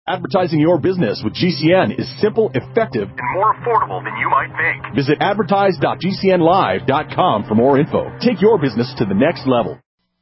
Advertising your business with GCN is simple, effective, and more affordable than you might think. Visit advertise.gcnlive.com for more info. Take your business to the next level.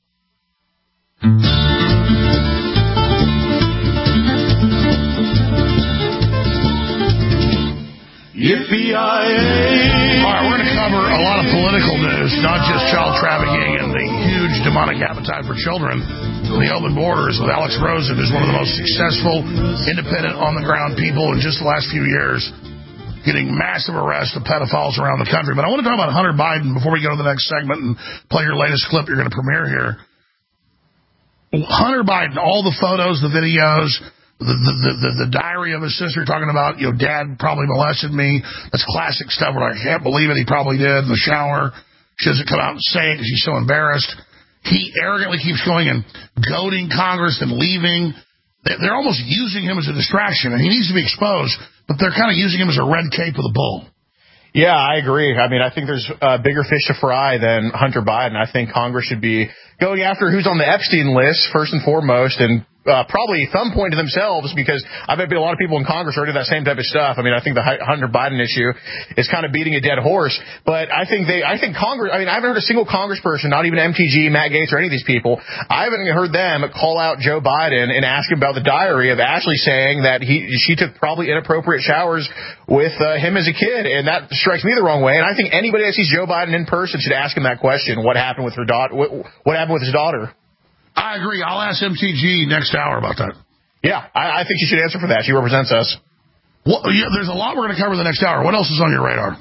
Yippee-yi-yay. All right, we're going to cover a lot of political news, not just child trafficking and the huge demonic appetite for children. The open borders with Alex Rosen, who's one of the most successful, independent, on-the-ground people in just the last few years, getting massive arrests of pedophiles around the country. But I want to talk about Hunter Biden before we go to the next segment and play your latest clip you're going to premiere here. Hunter Biden, all the photos, the videos, the diary of his sister talking about, Dad probably molested me. That's classic stuff where I can't believe it. He probably did in the shower. She doesn't come out and say it because she's so embarrassed. He arrogantly keeps going and goading Congress and leaving. They're almost using him as a distraction, and he needs to be exposed, but they're kind of using him as a red cape with a bull. Yeah, I agree. I mean, I think there's bigger fish to fry than Hunter Biden. I think Congress should be going after who's on the Epstein list, first and foremost, and probably thumb point to themselves, because I bet a lot of people in Congress are doing that same type of stuff. I mean, I think the Hunter Biden issue is kind of beating a dead horse, but I think Congress, I haven't heard a single congressperson, not even MTG, Matt Gaetz, or any of these people, I haven't heard them call out Joe Biden and ask him about the diary of Ashley saying that she took probably inappropriate showers with him as a kid, and that strikes me the wrong way. And I think anybody that sees Joe Biden in person should ask him that question: what happened with her daughter? What happened with his daughter? I agree. I'll ask MTG next hour about that. Yeah, I think she should answer for that. She represents us. Well, yeah, there's a lot we're going to cover the next hour. What else is on your radar?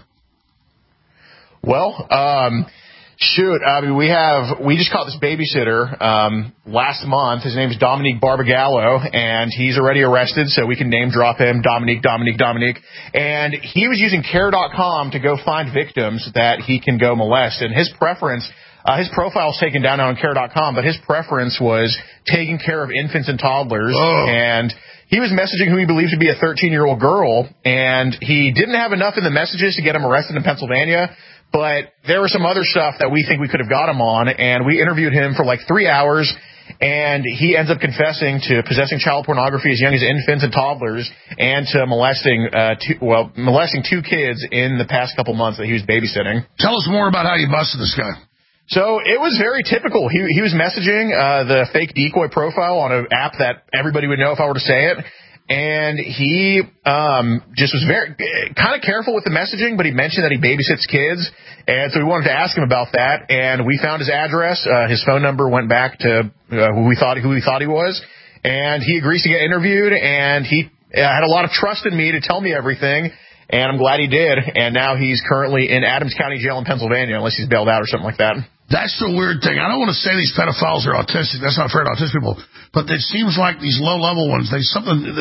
Well, we just caught this babysitter last month. His name is Dominique Barbagallo, and he's already arrested, so we can name drop him, Dominique. And he was using Care.com to go find victims that he can go molest, and his preference. His profile's taken down on Care.com, but his preference was taking care of infants and toddlers. Oh. And he was messaging who he believes to be a 13-year-old girl, and he didn't have enough in the messages to get him arrested in Pennsylvania. But there was some other stuff that we think we could have got him on, and we interviewed him for like 3 hours, and he ends up confessing to possessing child pornography as young as infants and toddlers, and to molesting two kids in the past couple months that he was babysitting. Tell us more about how you busted this guy. So it was very typical. He was messaging the fake decoy profile on an app that everybody would know if I were to say it. And he just was very kind of careful with the messaging, but he mentioned that he babysits kids. And so we wanted to ask him about that. And we found his address. His phone number went back to who we thought he was. And he agrees to get interviewed. And he had a lot of trust in me to tell me everything. And I'm glad he did. And now he's currently in Adams County Jail in Pennsylvania, unless he's bailed out or something like that. That's the weird thing. I don't want to say these pedophiles are autistic. That's not fair to autistic people. But it seems like these low-level ones, they'll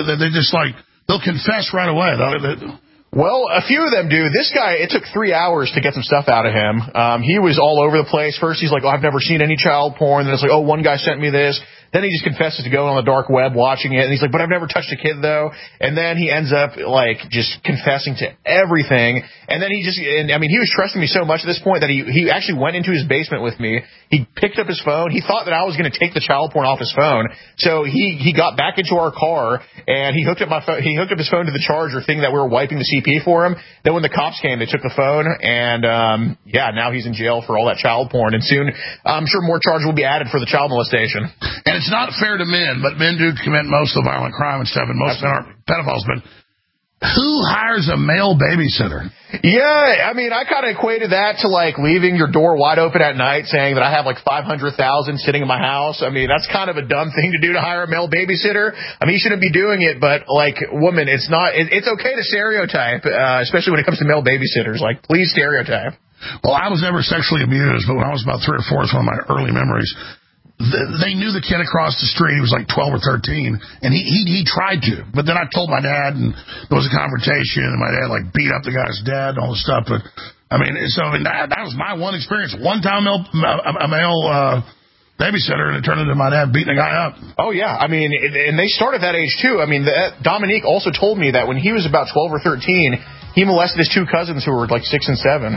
confess right away. Well, a few of them do. This guy, it took 3 hours to get some stuff out of him. He was all over the place. First, he's like, I've never seen any child porn. Then it's like, one guy sent me this. Then he just confesses to going on the dark web watching it. And he's like, but I've never touched a kid, though. And then he ends up, just confessing to everything. And then he was trusting me so much at this point that he actually went into his basement with me. He picked up his phone. He thought that I was going to take the child porn off his phone. So he got back into our car, and he hooked up his phone to the charger, thinking that we were wiping the CP for him. Then when the cops came, they took the phone, and now he's in jail for all that child porn. And soon, I'm sure more charges will be added for the child molestation. And it's not fair to men, but men do commit most of the violent crime and stuff, and most men aren't pedophiles. But who hires a male babysitter? Yeah, I kind of equated that to leaving your door wide open at night, saying that I have $500,000 sitting in my house. That's kind of a dumb thing to do, to hire a male babysitter. He shouldn't be doing it, but woman, it's not. It's okay to stereotype, especially when it comes to male babysitters. Please stereotype. Well, I was never sexually abused, but when I was about 3 or 4, it's one of my early memories. They knew the kid across the street. He was 12 or 13, and he tried to. But then I told my dad, and there was a confrontation, and my dad beat up the guy's dad and all this stuff. But that was my one experience. One time a male babysitter, and it turned into my dad beating a guy up. Oh yeah, and they start at that age too. Dominique also told me that when he was about 12 or 13, he molested his 2 cousins who were 6 and 7.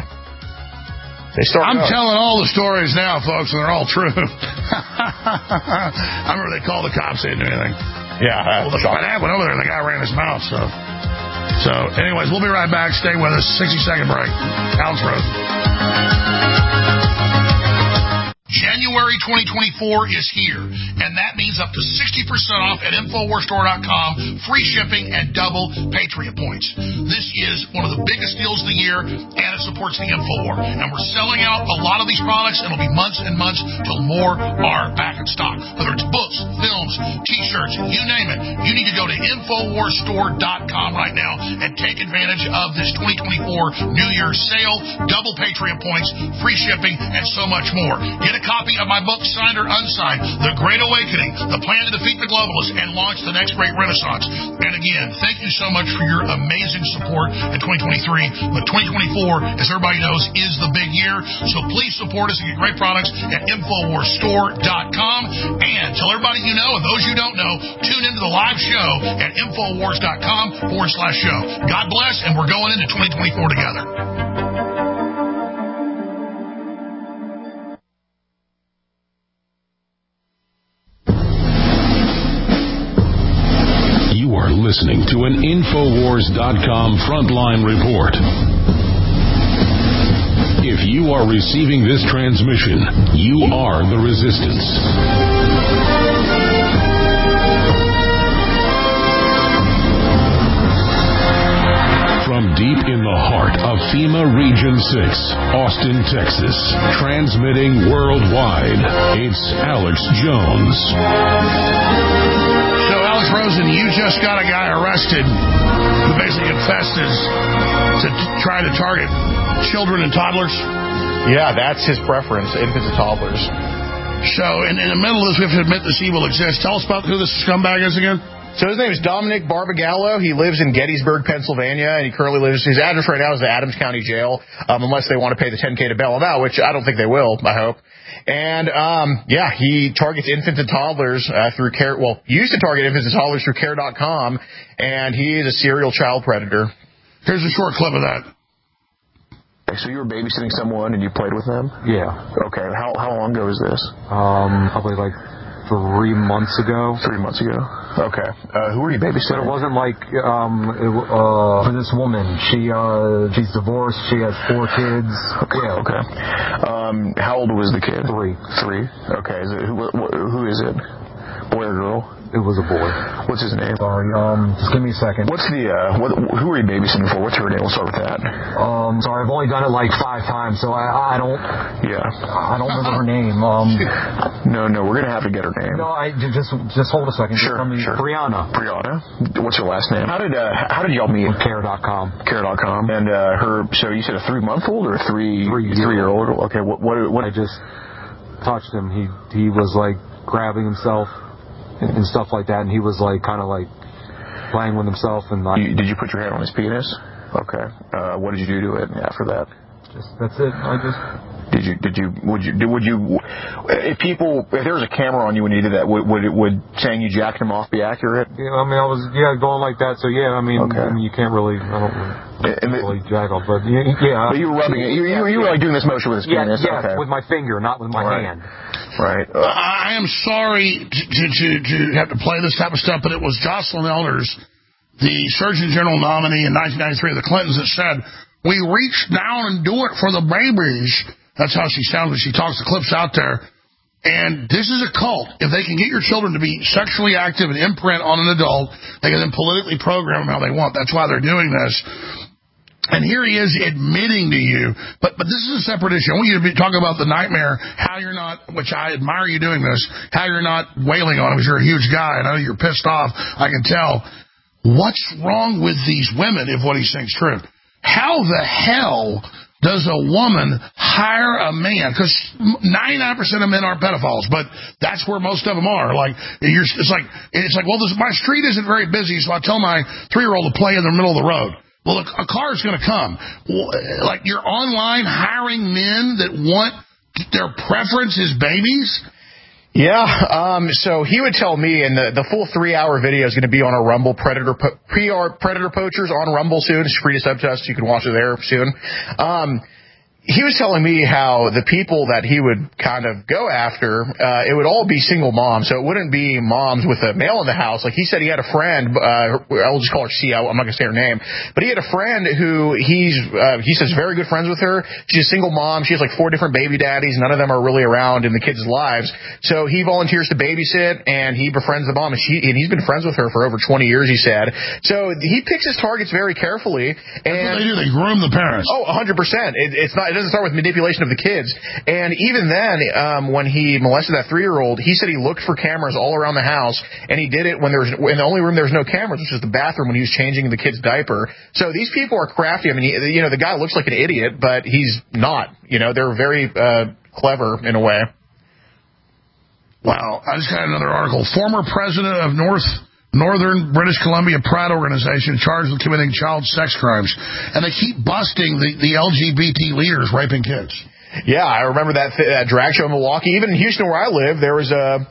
I'm telling all the stories now, folks, and they're all true. I remember they called the cops, they didn't do anything. Yeah. Well, I went over there and the guy ran his mouth, So anyways, we'll be right back. Stay with us. 60-second break. Alex Rose. January 2024 is here, and that means up to 60% off at InfoWarsStore.com, free shipping, and double Patriot points. This is one of the biggest deals of the year, and it supports the InfoWar. And we're selling out a lot of these products, and it'll be months and months till more are back in stock. Whether it's books, films, T-shirts, you name it, you need to go to InfoWarsStore.com right now and take advantage of this 2024 New Year's sale, double Patriot points, free shipping, and so much more. Get a copy of my book, signed or unsigned, The Great Awakening, The Plan to Defeat the Globalists and Launch the Next Great Renaissance. And again, thank you so much for your amazing support in 2023. But 2024, as everybody knows, is the big year. So please support us and get great products at InfoWarsStore.com. And tell everybody you know, and those you don't know, tune into the live show at InfoWars.com/show. God bless, and we're going into 2024 together. You are listening to an Infowars.com frontline report. If you are receiving this transmission, you are the resistance. From deep in the heart of FEMA Region 6, Austin, Texas, transmitting worldwide, it's Alex Jones. So, Alex Rosen, you just got a guy arrested who basically confessed to trying to target children and toddlers. Yeah, that's his preference, infants and toddlers. So, in the middle of this, we have to admit this evil exists. Tell us about who this scumbag is again. So his name is Dominic Barbagallo. He lives in Gettysburg, Pennsylvania, and he currently lives, his address right now is the Adams County Jail, unless they want to pay the $10K to bail him out, which I don't think they will, I hope. And, he targets infants and toddlers through Care, used to target infants and toddlers through Care.com, and he is a serial child predator. Here's a short clip of that. So you were babysitting someone and you played with them? Yeah. Okay. How long ago was this? Probably like 3 months ago. 3 months ago. Okay. Who were you babysitting? But it wasn't like for this woman. She's divorced. She has 4 kids. Okay. Yeah. Okay. How old was the kid? 3. 3. Okay. Is it, who is it? Boy or girl? It was a boy. What's his name? Sorry. Just give me a second. What's the who are you babysitting for? What's her name? We'll start with that. Sorry, I've only done it like 5 times, so I don't. Yeah. I don't remember her name. No, we're gonna have to get her name. No, just hold a second. Sure. Brianna. What's her last name? How did y'all meet? Care.com. Care.com. And her. So you said a 3-month-old or a 3-year-old? Okay. What? I just touched him. He was like grabbing himself and stuff like that, and he was like kind of like playing with himself. And did you put your hand on his penis? Okay. What did you do to it after that? That's it. Would you if there was a camera on you when you did that, would saying you jacked him off be accurate? Yeah, I mean, I was going like that. So yeah, I mean, you can't really. I don't really jack off, but yeah. But you were rubbing it. You were like doing this motion with his penis. Yeah, okay. with my finger, not with my hand. Right. I am sorry to have to play this type of stuff, but it was Jocelyn Elders, the Surgeon General nominee in 1993 of the Clintons, that said, "We reach down and do it for the babies." That's how she sounds when she talks. The clip's out there. And this is a cult. If they can get your children to be sexually active and imprint on an adult, they can then politically program them how they want. That's why they're doing this. And here he is admitting to you, but this is a separate issue. I want you to be talking about the nightmare, how you're not, which I admire you doing this, how you're not wailing on him because you're a huge guy. I know you're pissed off. I can tell. What's wrong with these women if what he's saying is true? How the hell does a woman hire a man? Because 99% of men aren't pedophiles, but that's where most of them are. Like it's like well, my street isn't very busy, so I tell my 3-year-old to play in the middle of the road. Well, a car is going to come. Like you're online hiring men that want their preference is babies. Yeah, so he would tell me, and the full 3-hour video is going to be on our Rumble Predator Poachers on Rumble soon. It's free to sub to us. You can watch it there soon. he was telling me how the people that he would kind of go after, it would all be single moms. So it wouldn't be moms with a male in the house. Like he said, he had a friend, I'll just call her C. I'm not going to say her name, but he had a friend who he says very good friends with her. She's a single mom. She has like 4 different baby daddies. None of them are really around in the kids' lives. So he volunteers to babysit and he befriends the mom, and he's been friends with her for over 20 years, he said. So he picks his targets very carefully. And that's what they do. They groom the parents. Oh, 100%. It doesn't start with manipulation of the kids. And even then, when he molested that 3-year-old, he said he looked for cameras all around the house, and he did it when in the only room there was no cameras, which was the bathroom when he was changing the kid's diaper. So these people are crafty. I mean, the guy looks like an idiot, but he's not. They're very clever in a way. Wow. I just got another article. Former president of Northern British Columbia Pride organization charged with committing child sex crimes. And they keep busting the LGBT leaders raping kids. Yeah, I remember that drag show in Milwaukee. Even in Houston where I live, there was a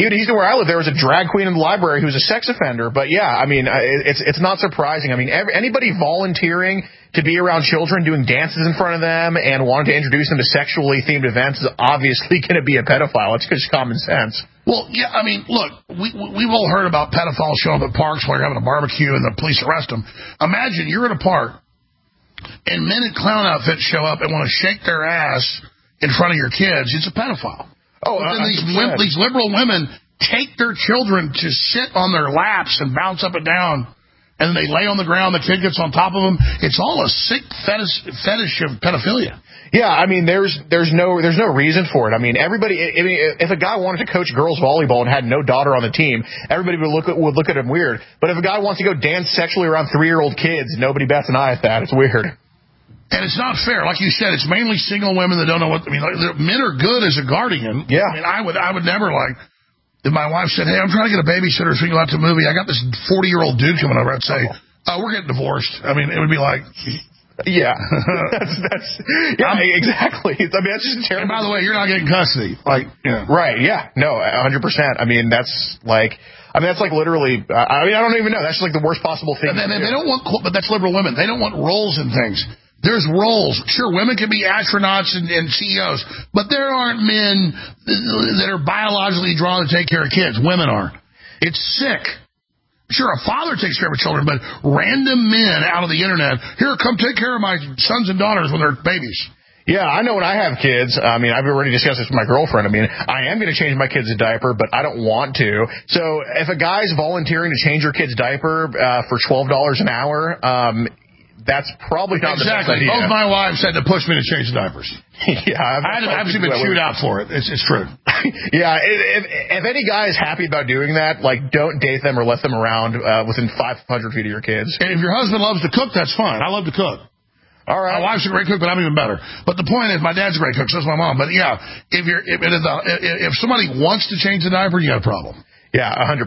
drag queen in the library who was a sex offender. But yeah, I mean, it's not surprising. I mean, anybody volunteering to be around children, doing dances in front of them, and wanting to introduce them to sexually themed events is obviously going to be a pedophile. It's just common sense. Well, yeah, I mean, look, we've all heard about pedophiles showing up at parks while you're having a barbecue and the police arrest them. Imagine you're at a park and men in clown outfits show up and want to shake their ass in front of your kids. It's a pedophile. Oh, but then these liberal women take their children to sit on their laps and bounce up and down, and then they lay on the ground, the kid gets on top of them. It's all a sick fetish of pedophilia. Yeah, I mean, there's no reason for it. I mean, if a guy wanted to coach girls volleyball and had no daughter on the team, everybody would look at him weird. But if a guy wants to go dance sexually around 3-year-old kids, nobody bats an eye at that. It's weird. And it's not fair. Like you said, it's mainly single women that don't know what... I mean, men are good as a guardian. Yeah. I mean, I would never, like... If my wife said, hey, I'm trying to get a babysitter so we can go out to a movie, I got this 40-year-old dude coming over, I'd say, we're getting divorced. I mean, it would be like... Yeah. Yeah, exactly. I mean, that's just terrible. And by the way, you're not getting custody. Like, Right, yeah. No, 100%. I mean, that's like literally, I don't even know. That's just like the worst possible thing. And they don't want, but that's liberal women. They don't want roles in things. There's roles. Sure, women can be astronauts and CEOs, but there aren't men that are biologically drawn to take care of kids. Women are. It's sick. Sure, a father takes care of children, but random men out of the internet, here, come take care of my sons and daughters when they're babies. Yeah, I know when I have kids, I mean, I've already discussed this with my girlfriend. I mean, I am going to change my kid's diaper, but I don't want to. So if a guy's volunteering to change your kid's diaper for $12 an hour, that's probably not the best idea. Both my wives had to push me to change the diapers. Yeah, I've actually been chewed out for it. It's true. Yeah, if any guy is happy about doing that, like, don't date them or let them around within 500 feet of your kids. And if your husband loves to cook, that's fine. I love to cook. All right. My wife's a great cook, but I'm even better. But the point is, my dad's a great cook, so is my mom. But yeah, if somebody wants to change the diaper, you got a problem. Yeah, 100%.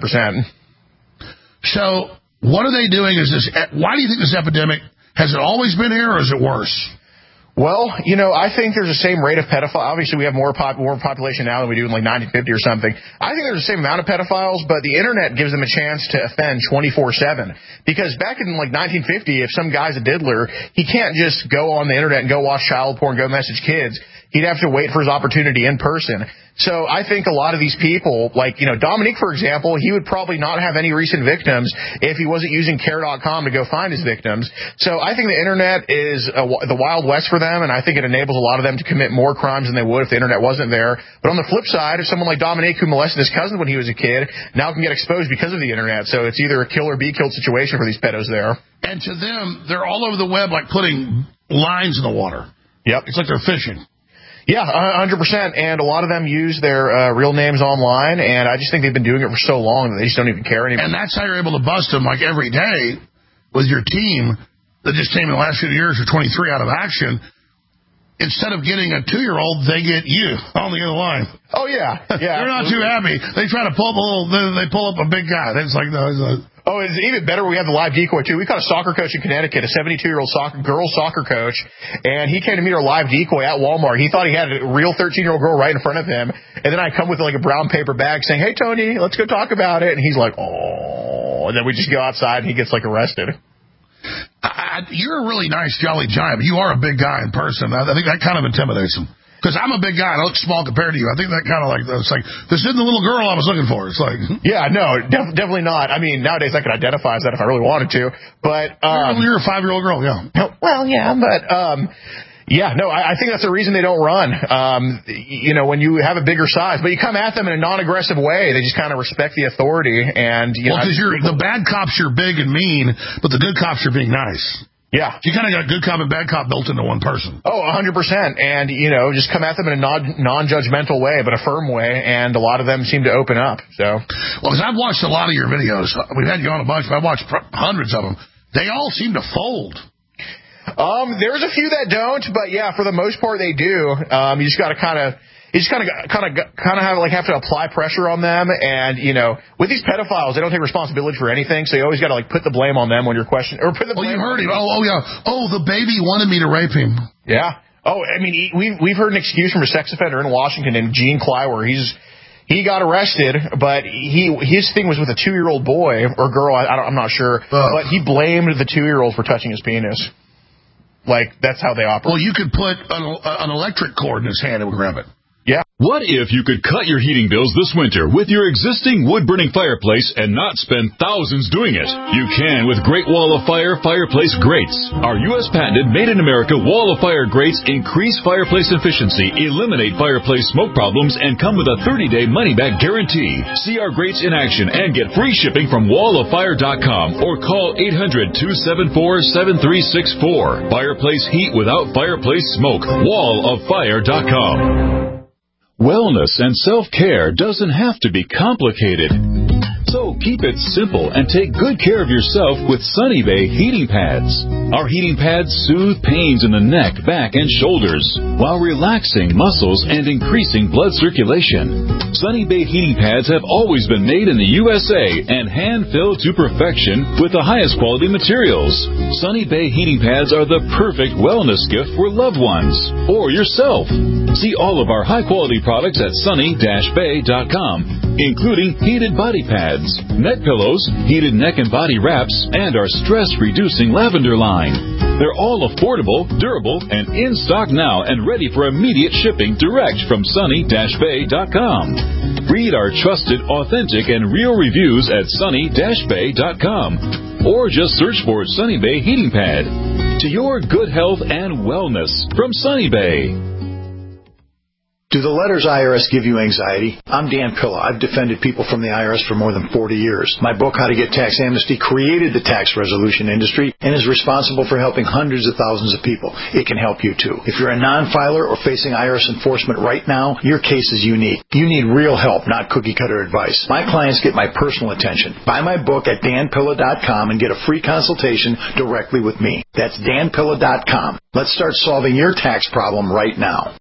So what are they doing? Why do you think this epidemic? Has it always been here, or is it worse? Well, I think there's the same rate of pedophiles. Obviously, we have more population now than we do in like 1950 or something. I think there's the same amount of pedophiles, but the internet gives them a chance to offend 24/7. Because back in like 1950, if some guy's a diddler, he can't just go on the internet and go watch child porn, go message kids. He'd have to wait for his opportunity in person. So I think a lot of these people, like, Dominique, for example, he would probably not have any recent victims if he wasn't using Care.com to go find his victims. So I think the internet is the Wild West for them, and I think it enables a lot of them to commit more crimes than they would if the internet wasn't there. But on the flip side, if someone like Dominique, who molested his cousin when he was a kid, now can get exposed because of the internet. So it's either a kill or be killed situation for these pedos there. And to them, they're all over the web like putting lines in the water. Yep. It's like they're fishing. Yeah, 100%. And a lot of them use their real names online, and I just think they've been doing it for so long that they just don't even care anymore. And that's how you're able to bust them, like, every day with your team that just came in the last few years, or 23 out of action. Instead of getting a 2-year-old, they get you on the other line. Oh, yeah. Yeah. They're not too happy. They try to pull up they pull up a big guy. It's like, no, oh, it's even better. We have the live decoy, too. We caught a soccer coach in Connecticut, a 72-year-old girls soccer coach, and he came to meet our live decoy at Walmart. He thought he had a real 13-year-old girl right in front of him, and then I come with like a brown paper bag saying, hey, Tony, let's go talk about it. And he's like, oh, and then we just go outside, and he gets like arrested. You're a really nice, jolly giant, but you are a big guy in person. I think that kind of intimidates him. Because I'm a big guy and I look small compared to you. I think that kind of it's like, this isn't the little girl I was looking for. It's like... Yeah, no, definitely not. I mean, nowadays I could identify as that if I really wanted to. But... you're a 5-year-old girl, yeah. Well, yeah, but... Yeah, no, I think that's the reason they don't run. When you have a bigger size, but you come at them in a non-aggressive way, they just kind of respect the authority. And because the bad cops, you're big and mean, but the good cops, you're being nice. Yeah. You kind of got good cop and bad cop built into one person. Oh, 100%. And, just come at them in a non-judgmental way, but a firm way. And a lot of them seem to open up. So. Well, because I've watched a lot of your videos. We've had you on a bunch, but I've watched hundreds of them. They all seem to fold. There's a few that don't, but yeah, for the most part they do. You just got to have to apply pressure on them, and with these pedophiles, they don't take responsibility for anything, so you always got to put the blame on them when you're questioning, or put the blame. You heard him. Oh yeah. Oh, the baby wanted me to rape him. Yeah. Oh, I mean, we've heard an excuse from a sex offender in Washington named Gene Clywer. He got arrested, but his thing was with a 2-year-old boy or girl. I'm not sure, but he blamed the 2-year-old for touching his penis. Like, that's how they operate. Well, you could put an electric cord in his hand and would grab it. Yeah. What if you could cut your heating bills this winter with your existing wood-burning fireplace and not spend thousands doing it? You can with Great Wall of Fire fireplace grates. Our U.S. patented made-in-America Wall of Fire grates increase fireplace efficiency, eliminate fireplace smoke problems, and come with a 30-day money-back guarantee. See our grates in action and get free shipping from walloffire.com or call 800-274-7364. Fireplace heat without fireplace smoke. walloffire.com. Wellness and self-care doesn't have to be complicated. So keep it simple and take good care of yourself with Sunny Bay heating pads. Our heating pads soothe pains in the neck, back, and shoulders while relaxing muscles and increasing blood circulation. Sunny Bay heating pads have always been made in the USA and hand-filled to perfection with the highest quality materials. Sunny Bay heating pads are the perfect wellness gift for loved ones or yourself. See all of our high-quality products at sunny-bay.com, including heated body pads, neck pillows, heated neck and body wraps, and our stress-reducing lavender line. They're all affordable, durable, and in stock now and ready for immediate shipping direct from sunny-bay.com. Read our trusted, authentic, and real reviews at sunny-bay.com or just search for Sunny Bay Heating Pad. To your good health and wellness from Sunny Bay. Do the letters IRS give you anxiety? I'm Dan Pilla. I've defended people from the IRS for more than 40 years. My book, How to Get Tax Amnesty, created the tax resolution industry and is responsible for helping hundreds of thousands of people. It can help you too. If you're a non-filer or facing IRS enforcement right now, your case is unique. You need real help, not cookie-cutter advice. My clients get my personal attention. Buy my book at danpilla.com and get a free consultation directly with me. That's danpilla.com. Let's start solving your tax problem right now.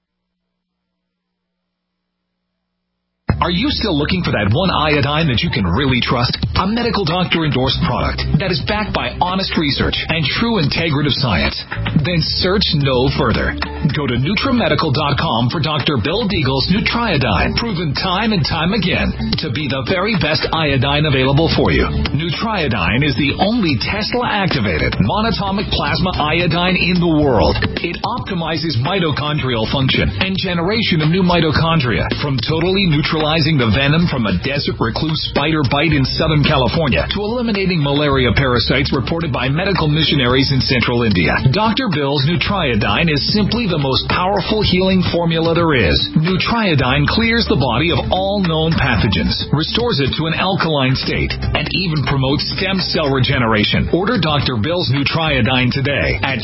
Are you still looking for that one iodine that you can really trust? A medical doctor-endorsed product that is backed by honest research and true integrative science? Then search no further. Go to NutriMedical.com for Dr. Bill Deagle's Nutriodine, proven time and time again to be the very best iodine available for you. Nutriodine is the only Tesla-activated monatomic plasma iodine in the world. It optimizes mitochondrial function and generation of new mitochondria from totally neutralizing the venom from a desert recluse spider bite in Southern California to eliminating malaria parasites reported by medical missionaries in Central India. Dr. Bill's Nutriodine is simply the most powerful healing formula there is. Nutriodine clears the body of all known pathogens, restores it to an alkaline state, and even promotes stem cell regeneration. Order Dr. Bill's Nutriodine today at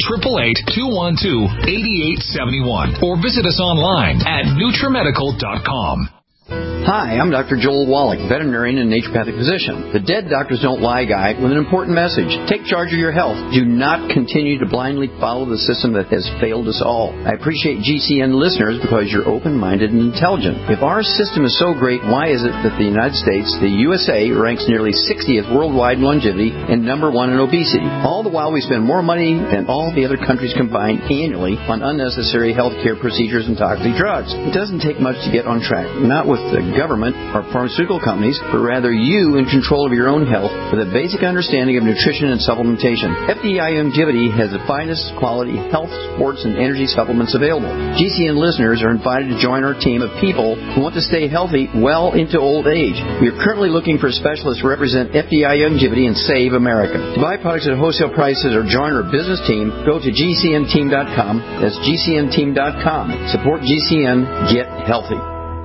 888-212-8871 or visit us online at NutriMedical.com. Hi, I'm Dr. Joel Wallach, veterinarian and naturopathic physician. The Dead Doctors Don't Lie guy with an important message. Take charge of your health. Do not continue to blindly follow the system that has failed us all. I appreciate GCN listeners because you're open-minded and intelligent. If our system is so great, why is it that the United States, the USA, ranks nearly 60th worldwide in longevity and number 1 in obesity? All the while we spend more money than all the other countries combined annually on unnecessary health care procedures and toxic drugs. It doesn't take much to get on track. Not with the government or pharmaceutical companies, but rather you in control of your own health with a basic understanding of nutrition and supplementation. FDI Youngevity has the finest quality health, sports, and energy supplements available. GCN listeners are invited to join our team of people who want to stay healthy well into old age. We are currently looking for specialists to represent FDI Youngevity and Save America. To buy products at wholesale prices or join our business team, go to GCNteam.com. That's GCNteam.com. Support GCN. Get healthy.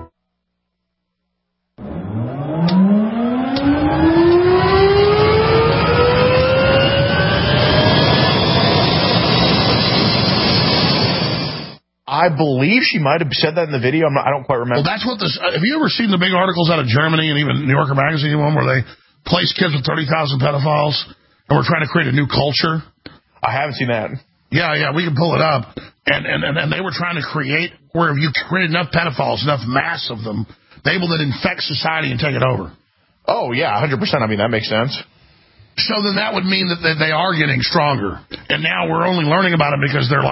I believe she might have said that in the video. I don't quite remember. Well, that's what this. Have you ever seen the big articles out of Germany and even New Yorker Magazine one where they place kids with 30,000 pedophiles and we're trying to create a new culture? I haven't seen that. Yeah, we can pull it up. And they were trying to create where if you create enough pedophiles, enough mass of them, they will then infect society and take it over. Oh, yeah, 100%. I mean, that makes sense. So then that would mean that they are getting stronger. And now we're only learning about them because they're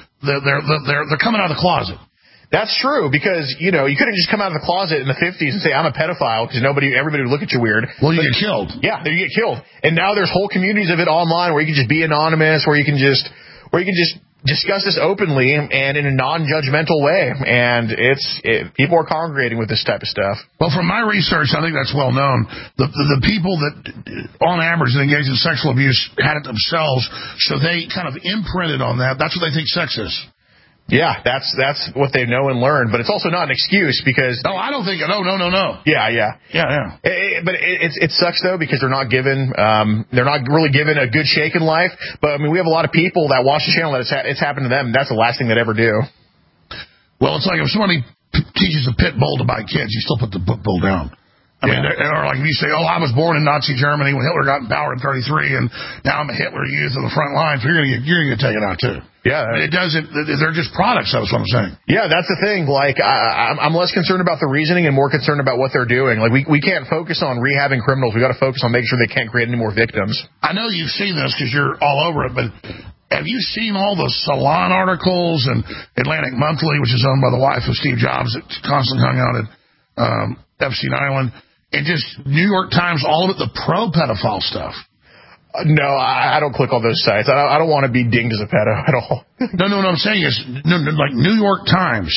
coming out of the closet. That's true, because, you couldn't just come out of the closet in the 50s and say, I'm a pedophile, because everybody would look at you weird. Well, you get killed. Yeah, you get killed. And now there's whole communities of it online where you can just be anonymous, where you can just discuss this openly and in a non-judgmental way. And people are congregating with this type of stuff. Well, from my research, I think that's well known. The people that, on average, that engage in sexual abuse had it themselves, so they kind of imprinted on that. That's what they think sex is. Yeah, that's what they know and learn, but it's also not an excuse because... No, I don't think... No. Yeah. But it sucks, though, because they're not really given a good shake in life. But, I mean, we have a lot of people that watch the channel that it's happened to them, and that's the last thing they'd ever do. Well, it's like if somebody teaches a pit bull to bite kids, you still put the pit bull down. I mean, or like if you say, I was born in Nazi Germany when Hitler got in power in 33, and now I'm a Hitler youth on the front line, so you're going to get taken out, too. Yeah. It doesn't, they're just products, that's what I'm saying. Yeah, that's the thing. Like, I'm less concerned about the reasoning and more concerned about what they're doing. Like, we can't focus on rehabbing criminals. We got to focus on making sure they can't create any more victims. I know you've seen this because you're all over it, but have you seen all the Salon articles and Atlantic Monthly, which is owned by the wife of Steve Jobs, that constantly hung out at Epstein Island? And just New York Times, all of it, the pro-pedophile stuff. No, I don't click on those sites. I don't want to be dinged as a pedo at all. No, what I'm saying is, like New York Times,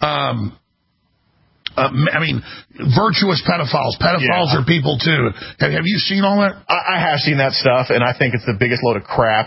I mean, virtuous pedophiles. Pedophiles are people, too. Have you seen all that? I have seen that stuff, and I think it's the biggest load of crap.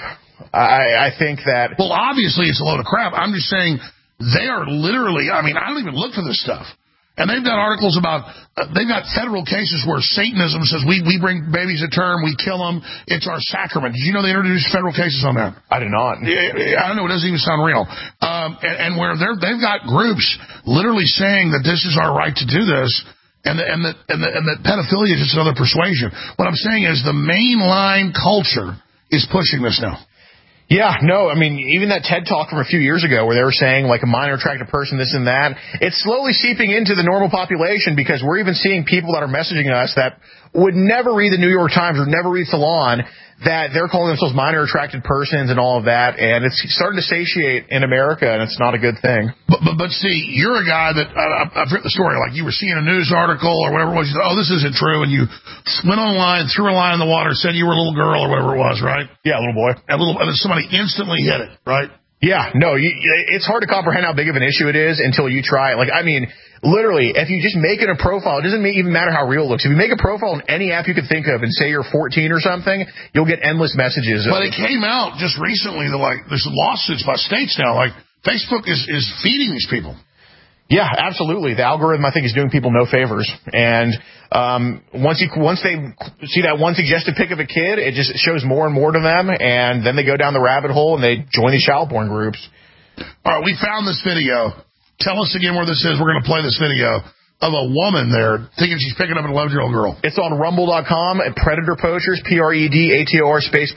I think that... Well, obviously it's a load of crap. I'm just saying they are literally... I mean, I don't even look for this stuff. And they've got articles about, they've got federal cases where Satanism says we bring babies to term, we kill them, it's our sacrament. Did you know they introduced federal cases on that? I did not. I don't know, it doesn't even sound real. And where they've got groups literally saying that this is our right to do this, and that pedophilia is just another persuasion. What I'm saying is the mainline culture is pushing this now. Yeah, no, I mean, even that TED Talk from a few years ago where they were saying, like, a minor attracted person, this and that, it's slowly seeping into the normal population because we're even seeing people that are messaging us that would never read the New York Times or never read Salon, that they're calling themselves minor attracted persons and all of that, and it's starting to satiate in America, and it's not a good thing. But see, you're a guy that, I've read the story, like you were seeing a news article or whatever it was, you said, this isn't true, and you went online, threw a line in the water, said you were a little girl or whatever it was, right? Yeah, a little boy. And then somebody instantly hit it, right? Yeah, no, it's hard to comprehend how big of an issue it is until you try it. Like, I mean, literally, if you just make it a profile, it doesn't even matter how real it looks. If you make a profile in any app you could think of and say you're 14 or something, you'll get endless messages. But it came out just recently that, like, there's lawsuits by states now. Like, Facebook is feeding these people. Yeah, absolutely. The algorithm, I think, is doing people no favors. And once they see that one suggested pic of a kid, it just shows more and more to them, and then they go down the rabbit hole and they join these child porn groups. All right, we found this video. Tell us again where this is. We're going to play this video of a woman there thinking she's picking up an 11-year-old girl. It's on Rumble.com at Predator Poachers, PREDATOR space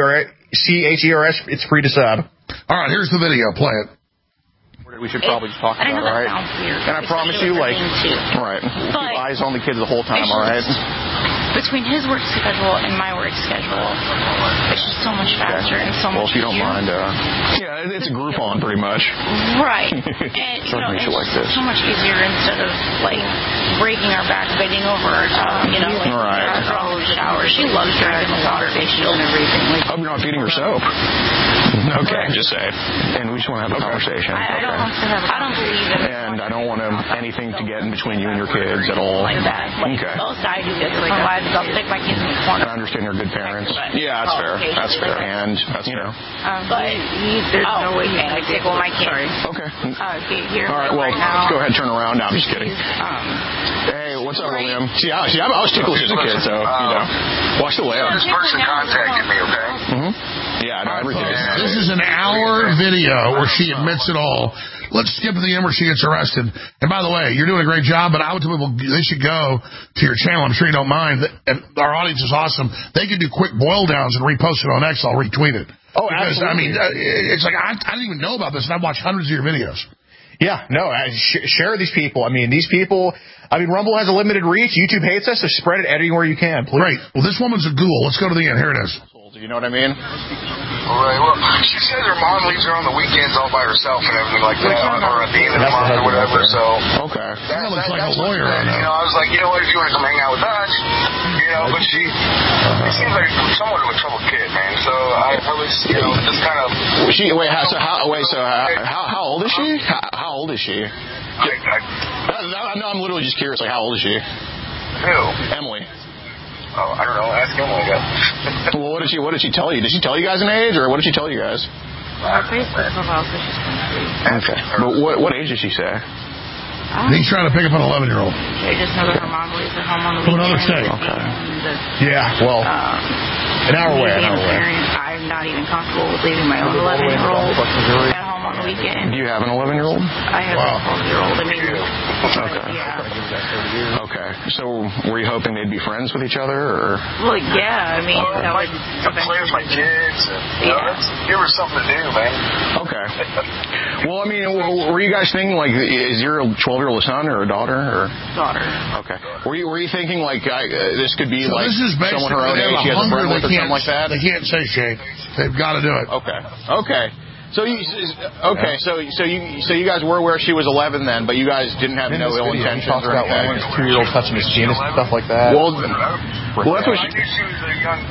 POACHERS. It's free to sub. All right, here's the video. Play it. We should probably just talk about it, all right? And I promise you, like, all right, we'll keep eyes on the kids the whole time, all right? between his work schedule and my work schedule, it's just so much faster and so much Well, if you don't easier. mind, yeah, it's a Groupon pretty much. Right. And, Sure, it's like this. so much easier instead of, like, breaking our back bending over, like, Right. our girl in the shower. She loves drinking the water facial and everything. Like, Oh, you're not feeding her soap. Okay, I'm just saying. And we just want to have a conversation. I don't believe in And I don't want anything to get in between you and your kids at all. like that. Like, Okay. both sides do this. Like, otherwise, I'll stick my kids in the corner. I understand you're good parents. Yeah, that's fair. That's fair. And that's fair. But there's no way he can tickle my kids. Okay. Here, All right, well, right now, go ahead, turn around. No, I'm just kidding. Hey, what's up, William? See, I was ticklish as a kid, so, watch the layout. This person contacted me, okay? Mm-hmm. Yeah, no, everything. This is an hour video where she admits it all. Let's skip to the end where she gets arrested. And by the way, you're doing a great job, but I would tell people they should go to your channel. I'm sure you don't mind. And our audience is awesome. They can do quick boil downs and repost it on X. I'll retweet it. Oh, because, absolutely. I mean, it's like I didn't even know about this, and I've watched hundreds of your videos. Yeah, no, share these people. I mean, these people, Rumble has a limited reach. YouTube hates us, so spread it anywhere you can, please. Great. Well, this woman's a ghoul. Let's go to the end. Here it is. You know what I mean? All right, well, she says her mom leaves her on the weekends all by herself and everything like that, or at the end of the month or whatever, so... Okay. That looks like a lawyer on that. I was like, you know what, if you want to come hang out with us, but she seems like somewhat of a troubled kid, man, so I was, just kind of... How old is she? How old is she? I'm literally just curious, like, how old is she? Who? Emily. Oh, I don't know. Ask Emily, I guess. Well, what did she tell you? Did she tell you guys an age, or what did she tell you guys? Our Facebook profile says she's 23. Okay. But what age did she say? He's trying to pick up an 11-year-old. I just know that her mom leaves her home on the From weekend. another state. Okay. Yeah, well, an hour away. I'm not even comfortable with leaving my own 11-year-old at home on the weekend. Do you have an 11-year-old? I have a 12-year-old. I mean, okay. Yeah. Okay. So were you hoping they'd be friends with each other, or? Well, yeah. I mean, that would play with my kids. And, give her something to do, man. Okay. Well, I mean, were you guys thinking, like, is your 12-year-old a son or a daughter? Or? Daughter. Okay. Were you thinking, like, this could be, so like, this is someone her own age, she has a friend with or something like that? They can't say shape. They've got to do it. Okay. So you guys were where she was 11 then, but you guys didn't have no ill intentions or anything. When his 2-year-old touching his penis and stuff like that. Well, that's what I knew she was a young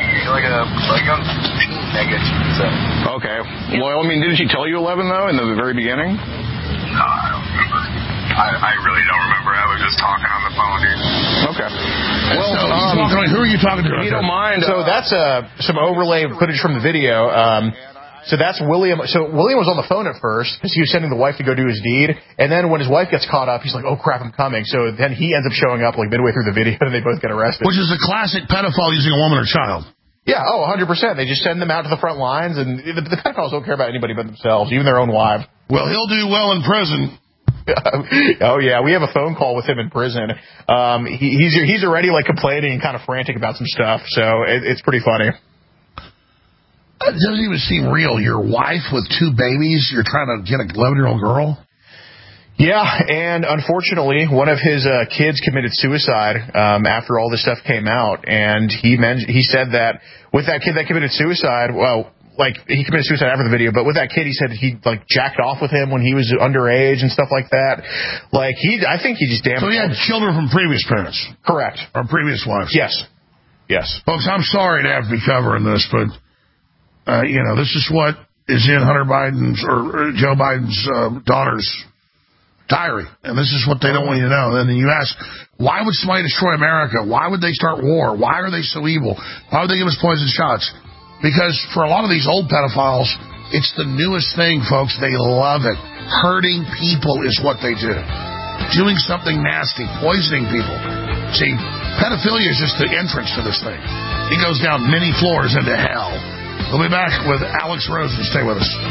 teen, I guess you could say. Okay. Well, I mean, didn't she tell you 11 though in the very beginning? No, I don't remember. I really don't remember. I was just talking on the phone, dude. Okay. Well, who are you talking to? If you don't mind. So that's some overlay footage from the video. So that's William. So William was on the phone at first because he was sending the wife to go do his deed. And then when his wife gets caught up, he's like, oh, crap, I'm coming. So then he ends up showing up like midway through the video and they both get arrested. Which is a classic pedophile using a woman or child. Yeah, 100%. They just send them out to the front lines. And the pedophiles don't care about anybody but themselves, even their own wife. Well, he'll do well in prison. Oh, yeah. We have a phone call with him in prison. He's already like complaining and kind of frantic about some stuff. So it's pretty funny. It doesn't even seem real. Your wife with 2 babies, you're trying to get a 11-year-old girl? Yeah, and unfortunately, one of his kids committed suicide after all this stuff came out. And he said that with that kid that committed suicide, well, like, he committed suicide after the video, but with that kid, he said he, like, jacked off with him when he was underage and stuff like that. Like, I think he just damaged... So he had children from previous parents? Correct. Or previous wives? Yes. Folks, I'm sorry to have to be covering this, but... this is what is in Hunter Biden's or Joe Biden's daughter's diary. And this is what they don't want you to know. And then you ask, why would somebody destroy America? Why would they start war? Why are they so evil? Why would they give us poison shots? Because for a lot of these old pedophiles, it's the newest thing, folks. They love it. Hurting people is what they do. Doing something nasty, poisoning people. See, pedophilia is just the entrance to this thing. It goes down many floors into hell. We'll be back with Alex Rosen. Stay with us.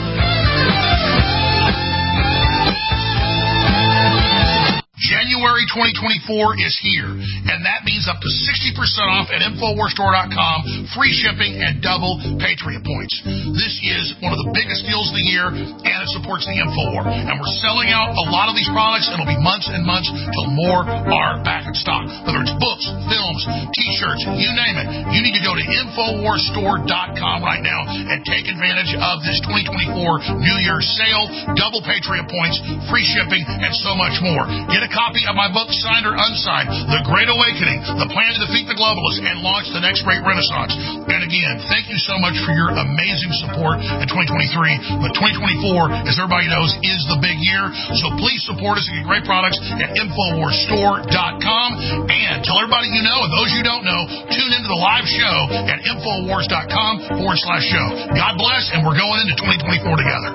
January 2024 is here, and that means up to 60% off at InfoWarsStore.com, free shipping, and double Patriot points. This is one of the biggest deals of the year, and it supports the InfoWar. And we're selling out a lot of these products, and it'll be months and months till more are back in stock. Whether it's books, films, T-shirts, you name it, you need to go to InfoWarsStore.com right now and take advantage of this 2024 New Year's sale, double Patriot points, free shipping, and so much more. Get a copy of my book, signed or unsigned, The Great Awakening, The Plan to Defeat the Globalists, and launch the next great renaissance. And again, thank you so much for your amazing support in 2023. But 2024, as everybody knows, is the big year. So please support us and get great products at InfoWarsStore.com. And tell everybody you know, and those you don't know, tune into the live show at InfoWars.com/show. God bless, and we're going into 2024 together.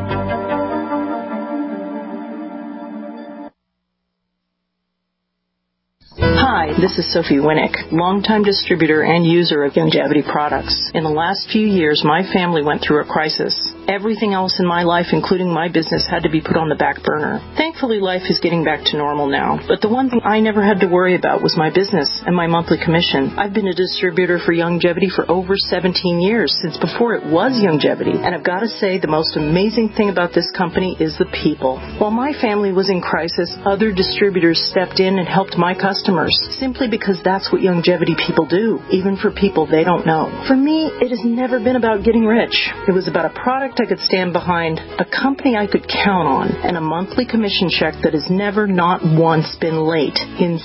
Hi, this is Sophie Winnick, longtime distributor and user of Youngevity products. In the last few years, my family went through a crisis. Everything else in my life, including my business, had to be put on the back burner. Thankfully, life is getting back to normal now. But the one thing I never had to worry about was my business and my monthly commission. I've been a distributor for Youngevity for over 17 years, since before it was Youngevity. And I've got to say, the most amazing thing about this company is the people. While my family was in crisis, other distributors stepped in and helped my customers, simply because that's what Youngevity people do, even for people they don't know. For me, it has never been about getting rich. It was about a product I could stand behind, a company I could count on, and a monthly commission check that has never, not once, been late in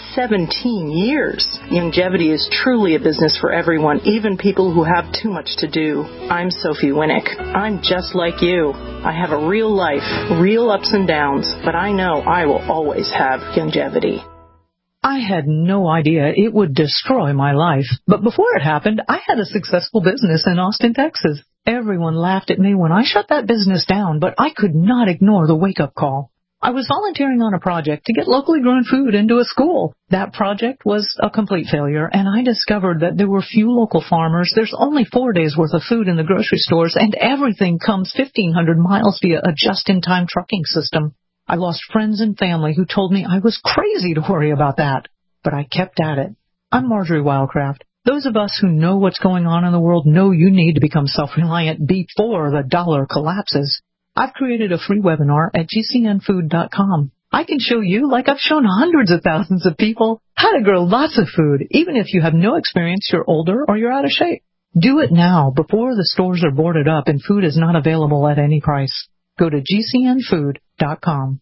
17 years. Youngevity is truly a business for everyone, even people who have too much to do. I'm Sophie Winnick. I'm just like you. I have a real life, real ups and downs, but I know I will always have Youngevity. I had no idea it would destroy my life. But before it happened, I had a successful business in Austin, Texas. Everyone laughed at me when I shut that business down, but I could not ignore the wake-up call. I was volunteering on a project to get locally grown food into a school. That project was a complete failure, and I discovered that there were few local farmers. There's only 4 days' worth of food in the grocery stores, and everything comes 1,500 miles via a just-in-time trucking system. I lost friends and family who told me I was crazy to worry about that, but I kept at it. I'm Marjorie Wildcraft. Those of us who know what's going on in the world know you need to become self-reliant before the dollar collapses. I've created a free webinar at GCNfood.com. I can show you, like I've shown hundreds of thousands of people, how to grow lots of food, even if you have no experience, you're older, or you're out of shape. Do it now, before the stores are boarded up and food is not available at any price. Go to GCNfood.com.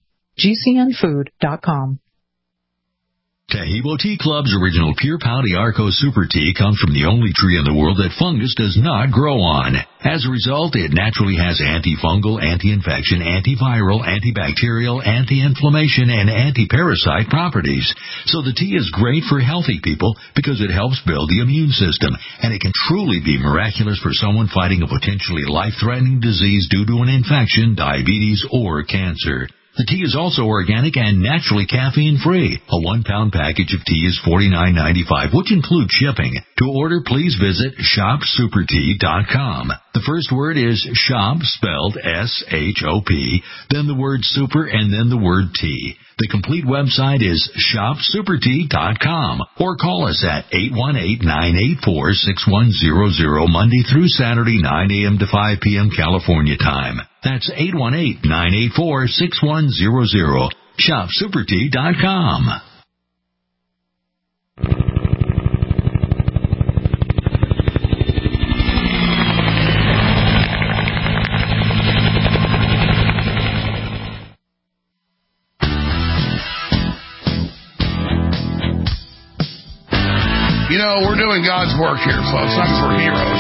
GCNfood.com. Taheebo Tea Club's original Pure Pouty Arco Super Tea comes from the only tree in the world that fungus does not grow on. As a result, it naturally has antifungal, anti-infection, antiviral, antibacterial, anti-inflammation, and anti-parasite properties. So the tea is great for healthy people because it helps build the immune system, and it can truly be miraculous for someone fighting a potentially life-threatening disease due to an infection, diabetes, or cancer. The tea is also organic and naturally caffeine-free. A 1-pound package of tea is $49.95, which includes shipping. To order, please visit shopsupertea.com. The first word is shop, spelled S-H-O-P, then the word super, and then the word tea. The complete website is shopsupertea.com, or call us at 818-984-6100 Monday through Saturday, 9 a.m. to 5 p.m. California time. That's 818-984-6100. shopsupertea.com. You know, we're doing God's work here, folks, not because we're heroes.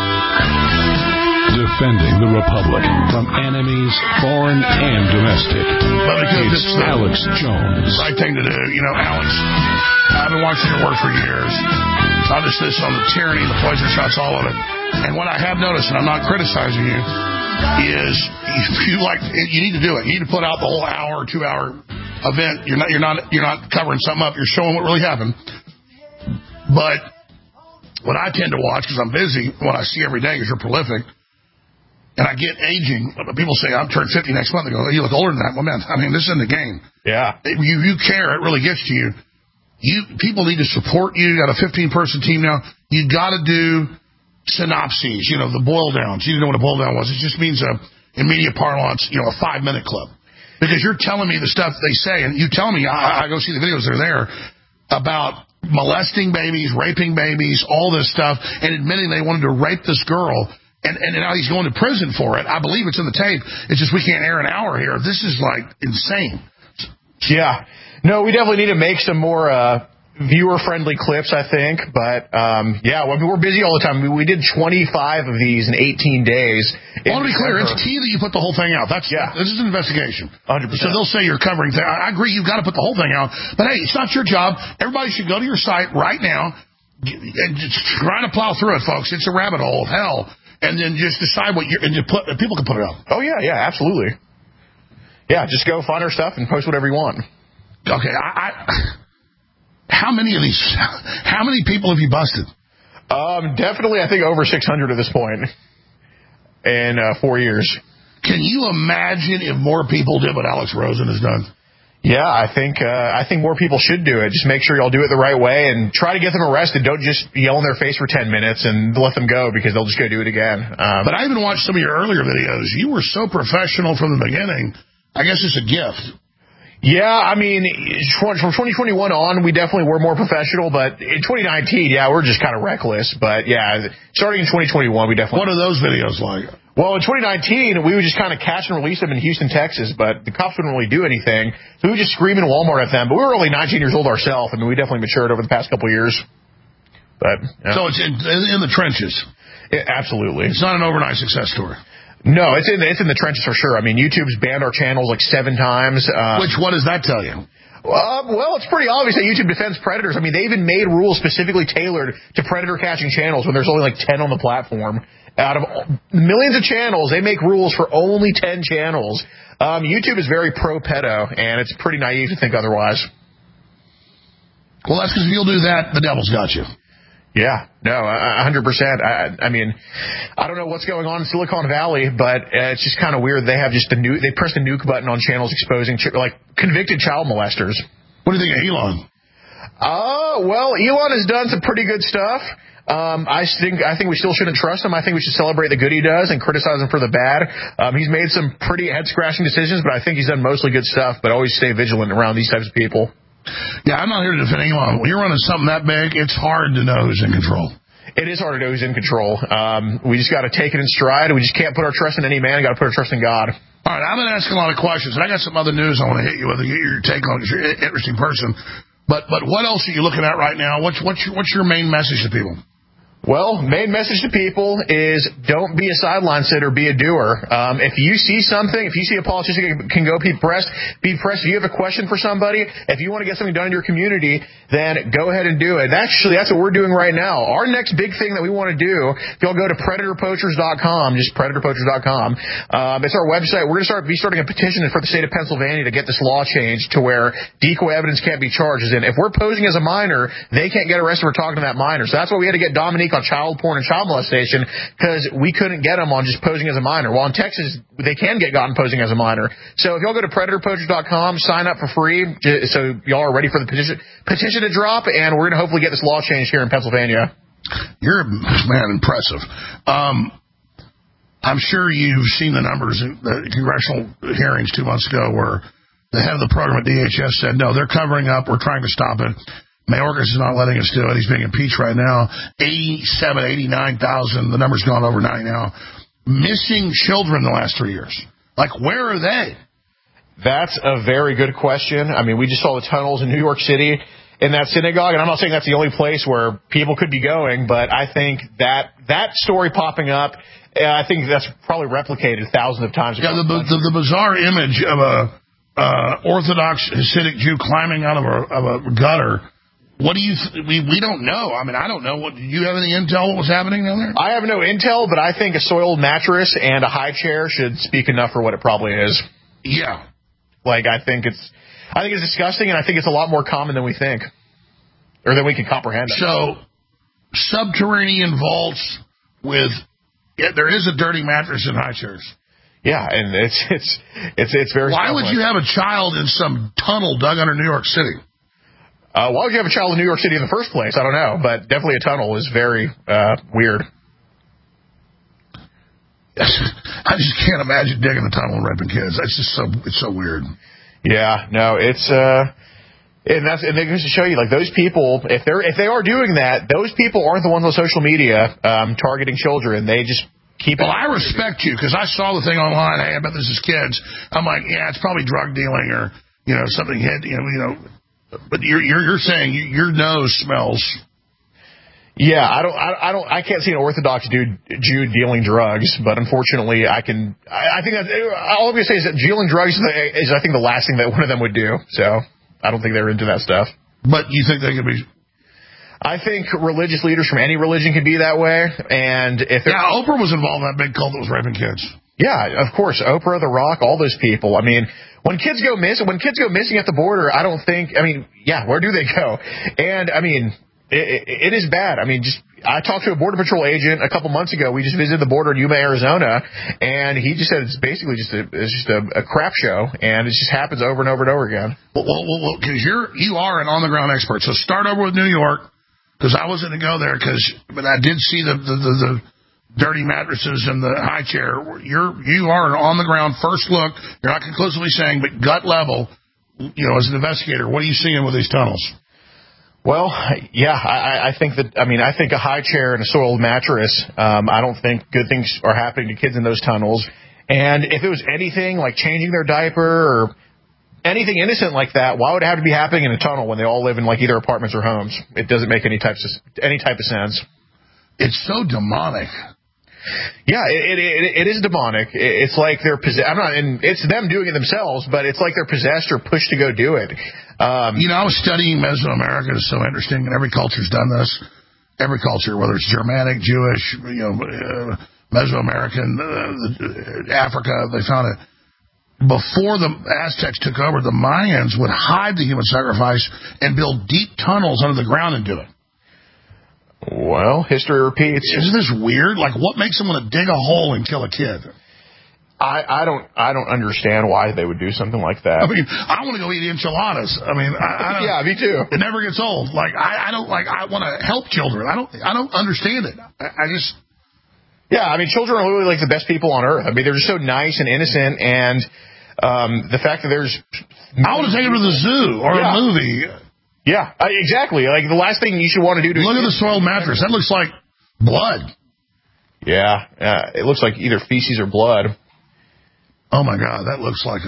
Defending the Republic from enemies, foreign and domestic. But because it's Alex Jones. The right thing to do. You know, Alex, I've been watching your work for years. Not just this, on the tyranny, the poison shots, all of it. And what I have noticed, and I'm not criticizing you, is you need to do it. You need to put out the whole hour or 2 hour event. You're not covering something up. You're showing what really happened. But what I tend to watch, because I'm busy, what I see every day, because you're prolific, and I get aging. People say, I'm turning 50 next month. They go, you look older than that. Well, man, I mean, this isn't the game. Yeah. You care. It really gets to you. People need to support you. You got a 15-person team now. You got to do synopses, the boil downs. You didn't know what a boil down was. It just means, in media parlance, a 5-minute clip. Because you're telling me the stuff they say, and you tell me, I go see the videos, they're there, about molesting babies, raping babies, all this stuff, and admitting they wanted to rape this girl. And now he's going to prison for it. I believe it's in the tape. It's just we can't air an hour here. This is, insane. Yeah. No, we definitely need to make some more viewer-friendly clips, I think. But, we're busy all the time. We did 25 of these in 18 days. I want to be clear. It's key that you put the whole thing out. This is an investigation. 100%. So they'll say you're covering things. I agree. You've got to put the whole thing out. But, hey, it's not your job. Everybody should go to your site right now and just try to plow through it, folks. It's a rabbit hole of hell. And then just decide people can put it up. Oh, yeah, absolutely. Yeah, just go find our stuff and post whatever you want. Okay, how many people have you busted? Definitely, I think over 600 at this point in 4 years. Can you imagine if more people did what Alex Rosen has done? Yeah, I think more people should do it. Just make sure y'all do it the right way and try to get them arrested. Don't just yell in their face for 10 minutes and let them go because they'll just go do it again. But I even watched some of your earlier videos. You were so professional from the beginning. I guess it's a gift. Yeah, I mean, from 2021 on, we definitely were more professional. But in 2019, we're just kind of reckless. But, starting in 2021, we definitely... What are those videos like? Well, in 2019, we would just kind of catch and release them in Houston, Texas, but the cops wouldn't really do anything. So we would just scream in Walmart at them. But we were only 19 years old ourselves. I mean, we definitely matured over the past couple of years. But So it's in the trenches? Absolutely. It's not an overnight success story? No, it's in the trenches for sure. I mean, YouTube's banned our channels 7 times. What does that tell you? Well, it's pretty obvious that YouTube defends predators. I mean, they even made rules specifically tailored to predator-catching channels when there's only 10 on the platform. Out of millions of channels, they make rules for only 10 channels. YouTube is very pro-pedo, and it's pretty naive to think otherwise. Well, that's because if you'll do that, the devil's got you. Yeah, no, 100%. I mean, I don't know what's going on in Silicon Valley, but it's just kind of weird. They have just they press the nuke button on channels exposing convicted child molesters. What do you think of Elon? Well, Elon has done some pretty good stuff. I think we still shouldn't trust him. I think we should celebrate the good he does and criticize him for the bad. He's made some pretty head-scratching decisions, but I think he's done mostly good stuff. But always stay vigilant around these types of people. Yeah, I'm not here to defend Elon. When you're running something that big, it's hard to know who's in control. It is hard to know who's in control. We just got to take it in stride. We just can't put our trust in any man. Got to put our trust in God. All right, I've been asking a lot of questions, and I got some other news I want to hit you with and get your take on it. You're an interesting person. But what else are you looking at right now? What's your main message to people? Well, main message to people is don't be a sideline sitter, be a doer. If you see something, if you see a politician can go be pressed. If you have a question for somebody, if you want to get something done in your community, then go ahead and do it. Actually, that's what we're doing right now. Our next big thing that we want to do, if y'all go to predatorpoachers.com, just predatorpoachers.com, it's our website. We're going to be starting a petition for the state of Pennsylvania to get this law changed to where decoy evidence can't be charged. And if we're posing as a minor, they can't get arrested for talking to that minor. So that's why we had to get Dominique on child porn and child molestation, because we couldn't get them on just posing as a minor. Well, in Texas, they can get gotten posing as a minor. So if y'all go to predatorpoachers.com, sign up for free, so y'all are ready for the petition to drop, and we're going to hopefully get this law changed here in Pennsylvania. You're, impressive. I'm sure you've seen the numbers in the congressional hearings 2 months ago where the head of the program at DHS said, no, they're covering up, we're trying to stop it. Mayorkas is not letting us do it. He's being impeached right now. 89,000. The number's gone over 90 now. Missing children the last 3 years. Where are they? That's a very good question. I mean, we just saw the tunnels in New York City in that synagogue, and I'm not saying that's the only place where people could be going, but I think that story popping up, I think that's probably replicated thousands of times. Yeah, the bizarre image of a Orthodox Hasidic Jew climbing out of a gutter. What do you? We don't know. I mean, I don't know. Do you have any intel what was happening down there? I have no intel, but I think a soiled mattress and a high chair should speak enough for what it probably is. Yeah. I think it's disgusting, and I think it's a lot more common than we think, or than we can comprehend. So, subterranean vaults with Yeah, there is a dirty mattress in high chairs. Yeah, and it's very. Why would you have a child in some tunnel dug under New York City? Why would you have a child in New York City in the first place? I don't know, but definitely a tunnel is very weird. I just can't imagine digging a tunnel and raping kids. That's just it's so weird. Yeah, no, it's and they goes to show you, like, those people, if they are doing that, those people aren't the ones on social media targeting children. They just keep. Well, I respect you because I saw the thing online. Hey, I bet this is kids. I'm like, yeah, it's probably drug dealing or something hit. But you're saying your nose smells. Yeah, I can't see an Orthodox Jew dealing drugs, but unfortunately I think that all I'm going to say is that dealing drugs is I think the last thing that one of them would do. So I don't think they're into that stuff. But you think they could be? I think religious leaders from any religion can be that way. And Oprah was involved in that big cult that was raping kids. Yeah, of course, Oprah, The Rock, all those people. I mean, when kids go missing at the border, I don't think. I mean, yeah, where do they go? And I mean, it is bad. I mean, I talked to a Border Patrol agent a couple months ago. We just visited the border in Yuma, Arizona, and he just said it's basically just a crap show, and it just happens over and over and over again. Well, because you are an on the ground expert. So start over with New York, because I wasn't going to go there, but I did see the dirty mattresses and the high chair. You are an on the ground first look. You're not conclusively saying, but gut level, as an investigator, what are you seeing with these tunnels? Well, yeah, I think a high chair and a soiled mattress, I don't think good things are happening to kids in those tunnels. And if it was anything like changing their diaper or anything innocent like that, why would it have to be happening in a tunnel when they all live in like either apartments or homes? It doesn't make any type of sense. It's so demonic. Yeah, it is demonic. It's like they're possessed. It's them doing it themselves, but it's like they're possessed or pushed to go do it. I was studying Mesoamerica. It's so interesting, and every culture's done this. Every culture, whether it's Germanic, Jewish, Mesoamerican, Africa, they found it. Before the Aztecs took over, the Mayans would hide the human sacrifice and build deep tunnels under the ground and do it. Well, history repeats. Isn't this weird? Like, what makes them want to dig a hole and kill a kid? I don't understand why they would do something like that. I mean, I want to go eat enchiladas. I mean, yeah, me too. It never gets old. Like, I want to help children. I don't understand it. Yeah, I mean, children are literally like the best people on earth. I mean, they're just so nice and innocent, and the fact that there's. I want to take them to the zoo or a movie. Yeah, exactly. Like, the last thing you should want to do. Look at the soiled mattress. That looks like blood. Yeah, it looks like either feces or blood. Oh, my God. That looks like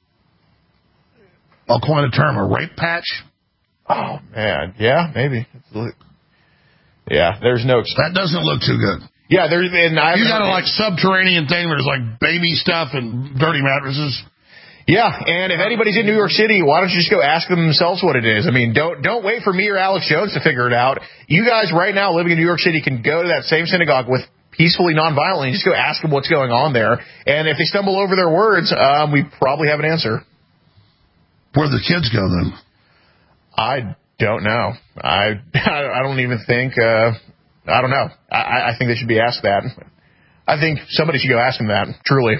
I'll coin a term, a rape patch. Oh, man. Yeah, maybe. Yeah, there's no... That doesn't look too good. Yeah, you got a, subterranean thing where there's, baby stuff and dirty mattresses. Yeah, and if anybody's in New York City, why don't you just go ask them themselves what it is? I mean, don't wait for me or Alex Jones to figure it out. You guys right now living in New York City can go to that same synagogue with peacefully, nonviolently, and just go ask them what's going on there. And if they stumble over their words, we probably have an answer. Where'd the kids go then? I don't know. I don't even think. I don't know. I think they should be asked that. I think somebody should go ask them that. Truly.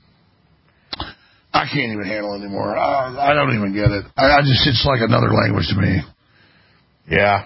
I can't even handle it anymore. I don't even get it. It's like another language to me. Yeah,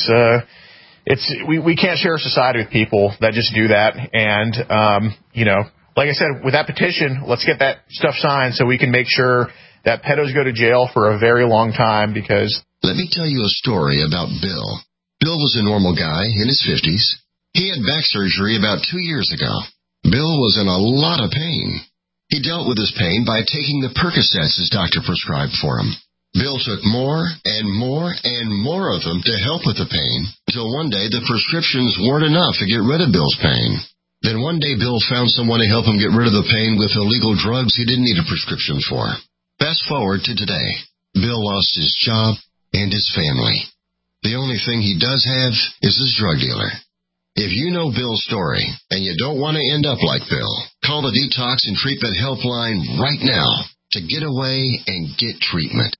we can't share a society with people that just do that. And, like I said, with that petition, let's get that stuff signed so we can make sure that pedos go to jail for a very long time because... Let me tell you a story about Bill. Bill was a normal guy in his 50s. He had back surgery about 2 years ago. Bill was in a lot of pain. He dealt with his pain by taking the Percocets his doctor prescribed for him. Bill took more and more and more of them to help with the pain, until one day the prescriptions weren't enough to get rid of Bill's pain. Then one day Bill found someone to help him get rid of the pain with illegal drugs he didn't need a prescription for. Fast forward to today. Bill lost his job and his family. The only thing he does have is his drug dealer. If you know Bill's story and you don't want to end up like Bill, call the Detox and Treatment Helpline right now. to get away and get treatment.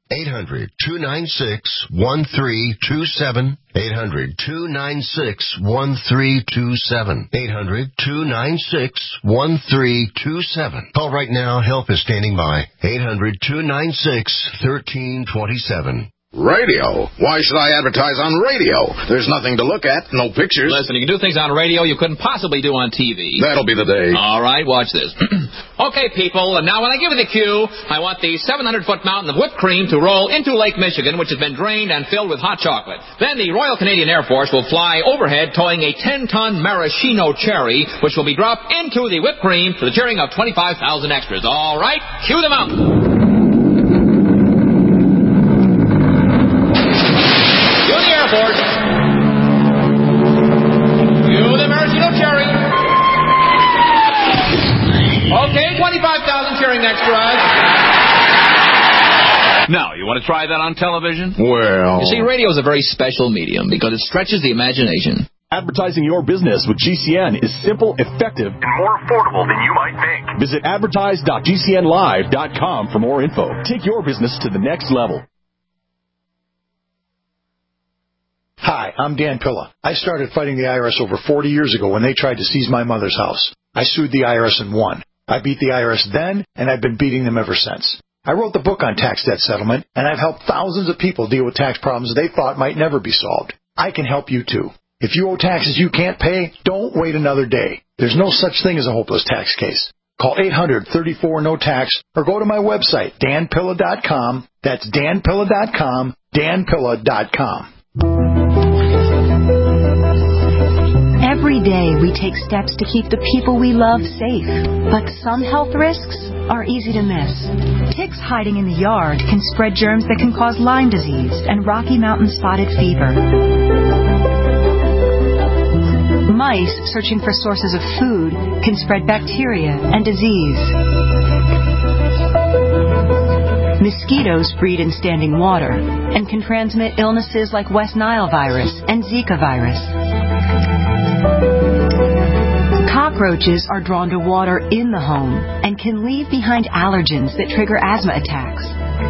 800-296-1327. 800-296-1327. 800-296-1327. Call right now. Help is standing by. 800-296-1327. Radio? Why should I advertise on radio? There's nothing to look at, no pictures. Listen, you can do things on radio you couldn't possibly do on TV. That'll be the day. All right, watch this. Okay, people, and now when I give you the cue, I want the 700-foot mountain of whipped cream to roll into Lake Michigan, which has been drained and filled with hot chocolate. Then the Royal Canadian Air Force will fly overhead towing a 10-ton maraschino cherry, which will be dropped into the whipped cream to the cheering of 25,000 extras. All right, cue the mountain. Okay, 25,000 cheering extras. Now, you want to try that on television? Well... You see, radio is a very special medium because it stretches the imagination. Advertising your business with GCN is simple, effective, and more affordable than you might think. Visit advertise.gcnlive.com for more info. Take your business to the next level. Hi, I'm Dan Pilla. I started fighting the IRS over 40 years ago when they tried to seize my mother's house. I sued the IRS and won. I beat the IRS then, and I've been beating them ever since. I wrote the book on tax debt settlement, and I've helped thousands of people deal with tax problems they thought might never be solved. I can help you, too. If you owe taxes you can't pay, don't wait another day. There's no such thing as a hopeless tax case. Call 800-34-NO-TAX or go to my website, danpilla.com. That's danpilla.com, danpilla.com. Every day we take steps to keep the people we love safe, but some health risks are easy to miss. Ticks hiding in the yard can spread germs that can cause Lyme disease and Rocky Mountain spotted fever. Mice searching for sources of food can spread bacteria and disease. Mosquitoes breed in standing water and can transmit illnesses like West Nile virus and Zika virus. Cockroaches are drawn to water in the home and can leave behind allergens that trigger asthma attacks.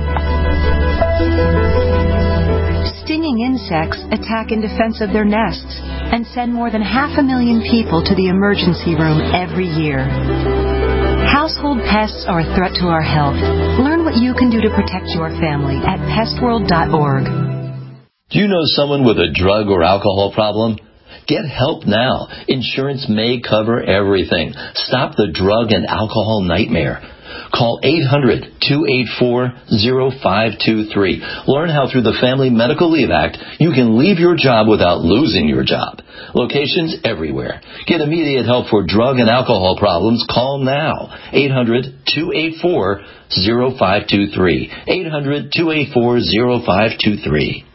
Stinging insects attack in defense of their nests and send more than 500,000 people to the emergency room every year. Household pests are a threat to our health. Learn what you can do to protect your family at pestworld.org. Do you know someone with a drug or alcohol problem? Get help now. Insurance may cover everything. Stop the drug and alcohol nightmare. Call 800-284-0523. Learn how through the Family Medical Leave Act you can leave your job without losing your job. Locations everywhere. Get immediate help for drug and alcohol problems. Call now. 800-284-0523. 800-284-0523.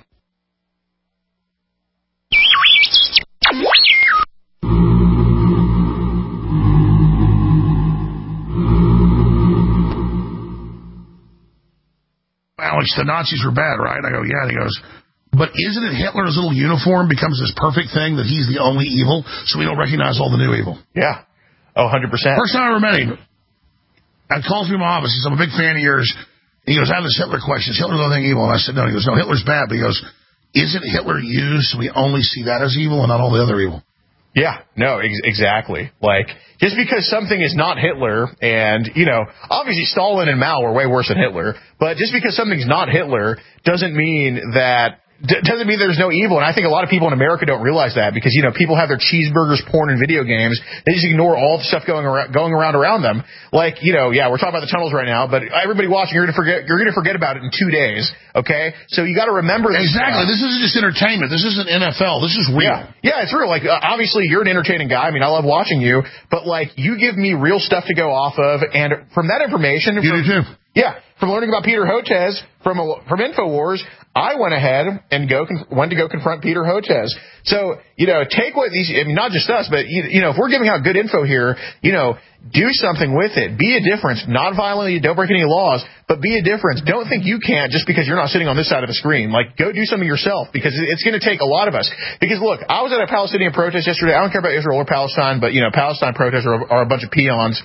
Alex, the Nazis were bad, right? I go, yeah. And he goes, but isn't it Hitler's little uniform becomes this perfect thing that he's the only evil, so we don't recognize all the new evil? Yeah. Oh, 100%. First time I ever met him, I called through my office. He said, I'm a big fan of yours. He goes, I have this Hitler question. Is Hitler the only thing evil? And I said, no. He goes, no, Hitler's bad. But he goes, isn't Hitler used so we only see that as evil and not all the other evil? Yeah, no, exactly. Like, just because something is not Hitler, and, you know, obviously Stalin and Mao were way worse than Hitler, but just because something's not Hitler doesn't mean there's no evil. And I think a lot of people in America don't realize that because, you know, people have their cheeseburgers, porn, and video games. They just ignore all the stuff going around them. Like, you know, yeah, we're talking about the tunnels right now, but everybody watching, you're going to forget about it in 2 days. Okay. So you got to remember this. Exactly. This isn't just entertainment. This isn't NFL. This is real. Yeah, it's real. Like, obviously you're an entertaining guy. I mean, I love watching you, but like, you give me real stuff to go off of. And from that information, you do too. Yeah. From learning about Peter Hotez from InfoWars, I went ahead and went to go confront Peter Hotez. So, you know, take what these, I mean, not just us, but, you know, if we're giving out good info here, you know, do something with it. Be a difference. Not violently, don't break any laws, but be a difference. Don't think you can't just because you're not sitting on this side of the screen. Like, go do something yourself because it's going to take a lot of us. Because, look, I was at a Palestinian protest yesterday. I don't care about Israel or Palestine, but, you know, Palestine protesters are a bunch of peons.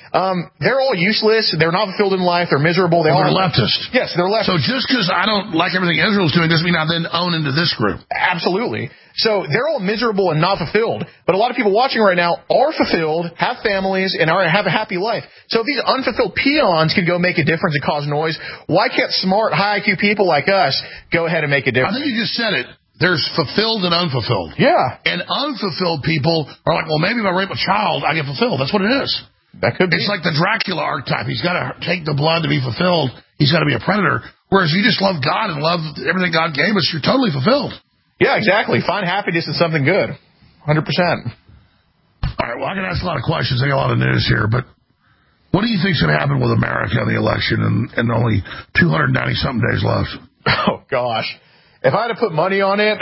They're all useless. They're not fulfilled in life. They're miserable. They're leftist. Yes, they're leftist. So just because I don't like everything Israel's doing doesn't mean I then own into this group. Absolutely. So they're all miserable and not fulfilled. But a lot of people watching right now are fulfilled, have families, and have a happy life. So if these unfulfilled peons can go make a difference and cause noise, why can't smart, high IQ people like us go ahead and make a difference? I think you just said it. There's fulfilled and unfulfilled. Yeah. And unfulfilled people are like, well, maybe if I rape a child, I get fulfilled. That's what it is. That could be. It's like the Dracula archetype. He's got to take the blood to be fulfilled. He's got to be a predator. Whereas if you just love God and love everything God gave us, you're totally fulfilled. Yeah, exactly. Find happiness in something good. 100%. All right, well, I can ask a lot of questions. I got a lot of news here, but what do you think's going to happen with America in the election and only 290-something days left? Oh, gosh. If I had to put money on it,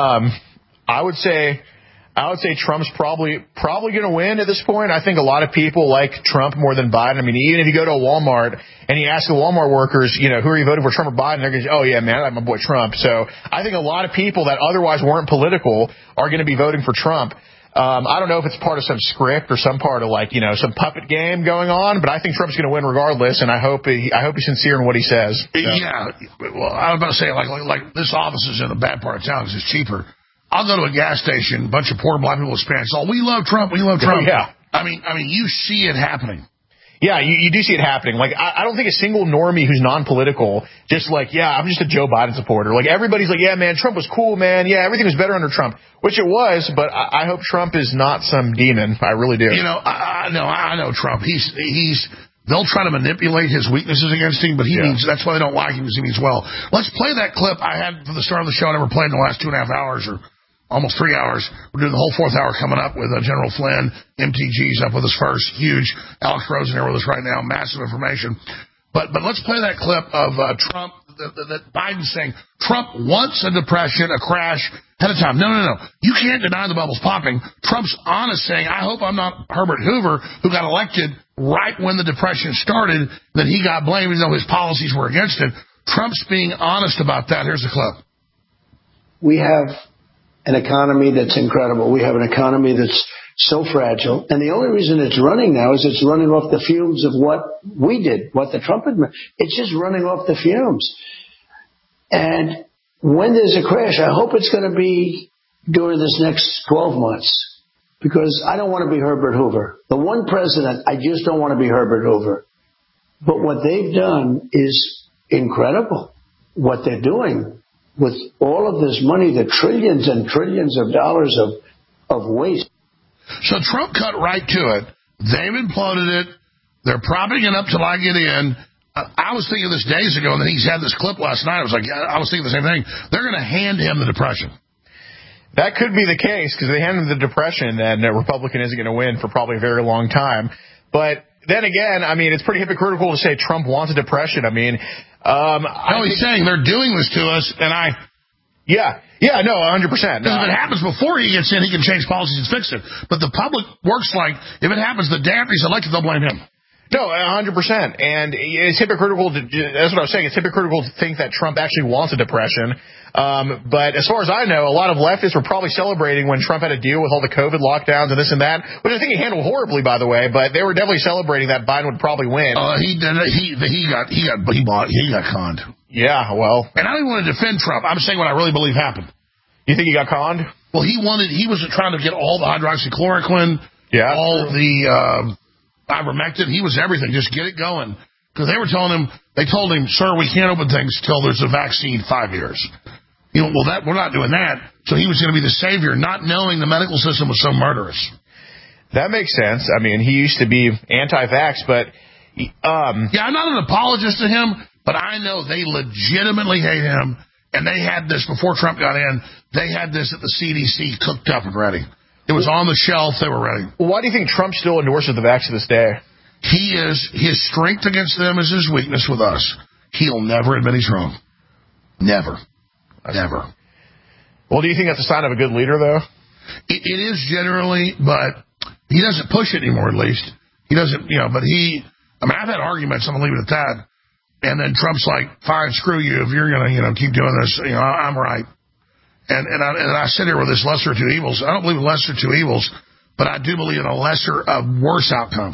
I would say Trump's probably going to win at this point. I think a lot of people like Trump more than Biden. I mean, even if you go to a Walmart and you ask the Walmart workers, who are you voting for, Trump or Biden, they're going to say, oh, yeah, man, I like my boy Trump. So I think a lot of people that otherwise weren't political are going to be voting for Trump. I don't know if it's part of some script or some part of some puppet game going on, but I think Trump's going to win regardless, and I hope he's sincere in what he says. So. Yeah. Well, I was about to say, like this office is in a bad part of town because it's cheaper. I'll go to a gas station, a bunch of poor black people with Spanish. Oh, we love Trump. We love Trump. Yeah. I mean, you see it happening. Yeah, you do see it happening. Like, I don't think a single normie who's non-political just I'm just a Joe Biden supporter. Like, everybody's like, yeah, man, Trump was cool, man. Yeah, everything was better under Trump, which it was, but I hope Trump is not some demon. I really do. I know Trump. They'll try to manipulate his weaknesses against him, but that's why they don't like him, because he means well. Let's play that clip I had for the start of the show. I never played in the last 2.5 hours or almost 3 hours. We're doing the whole fourth hour coming up with General Flynn. MTG's up with us first. Huge. Alex Rosen here with us right now. Massive information. But let's play that clip of Trump, that Biden's saying Trump wants a depression, a crash ahead of time. No. You can't deny the bubble's popping. Trump's honest saying, I hope I'm not Herbert Hoover, who got elected right when the depression started, that he got blamed even though his policies were against it. Trump's being honest about that. Here's the clip. We have an economy that's incredible. We have an economy that's so fragile. And the only reason it's running now is it's running off the fumes of what we did, what the Trump administration. It's just running off the fumes. And when there's a crash, I hope it's going to be during this next 12 months, because I don't want to be Herbert Hoover. The one president, I just don't want to be Herbert Hoover. But what they've done is incredible, what they're doing. With all of this money, the trillions and trillions of dollars of waste. So Trump cut right to it. They've imploded it. They're propping it up till I get in. I was thinking this days ago, and then he's had this clip last night. I was thinking the same thing. They're going to hand him the depression. That could be the case, because they hand him the depression, then the Republican isn't going to win for probably a very long time. But then again, I mean, it's pretty hypocritical to say Trump wants a depression. I mean, he's saying they're doing this to us, and Yeah, no, 100%. Because if it happens before he gets in, he can change policies and fix it. But the public works like, if it happens the day after he's elected, they'll blame him. No, 100%. And it's hypocritical that's what I was saying, it's hypocritical to think that Trump actually wants a depression. But as far as I know, a lot of leftists were probably celebrating when Trump had to deal with all the COVID lockdowns and this and that, which I think he handled horribly, by the way, but they were definitely celebrating that Biden would probably win. He got conned. Yeah, well. And I don't even want to defend Trump. I'm saying what I really believe happened. You think he got conned? Well, he was trying to get all the hydroxychloroquine, all the ivermectin. He was everything. Just get it going. Because they told him, sir, we can't open things till there's a vaccine 5 years. We're not doing that. So he was going to be the savior, not knowing the medical system was so murderous. That makes sense. I mean, he used to be anti-vax, but... I'm not an apologist to him, but I know they legitimately hate him, and they had this before Trump got in. They had this at the CDC cooked up and ready. It was on the shelf. They were ready. Well, why do you think Trump still endorses the vax to this day? His strength against them is his weakness with us. He'll never admit he's wrong. Never. Never. Well, do you think that's a sign of a good leader, though? It is generally, but he doesn't push it anymore, at least. He doesn't, but I've had arguments, I'm going to leave it at that. And then Trump's like, fine, screw you. If you're going to, keep doing this, I'm right. And I sit here with this lesser of two evils. I don't believe in lesser of two evils, but I do believe in a lesser of worse outcomes.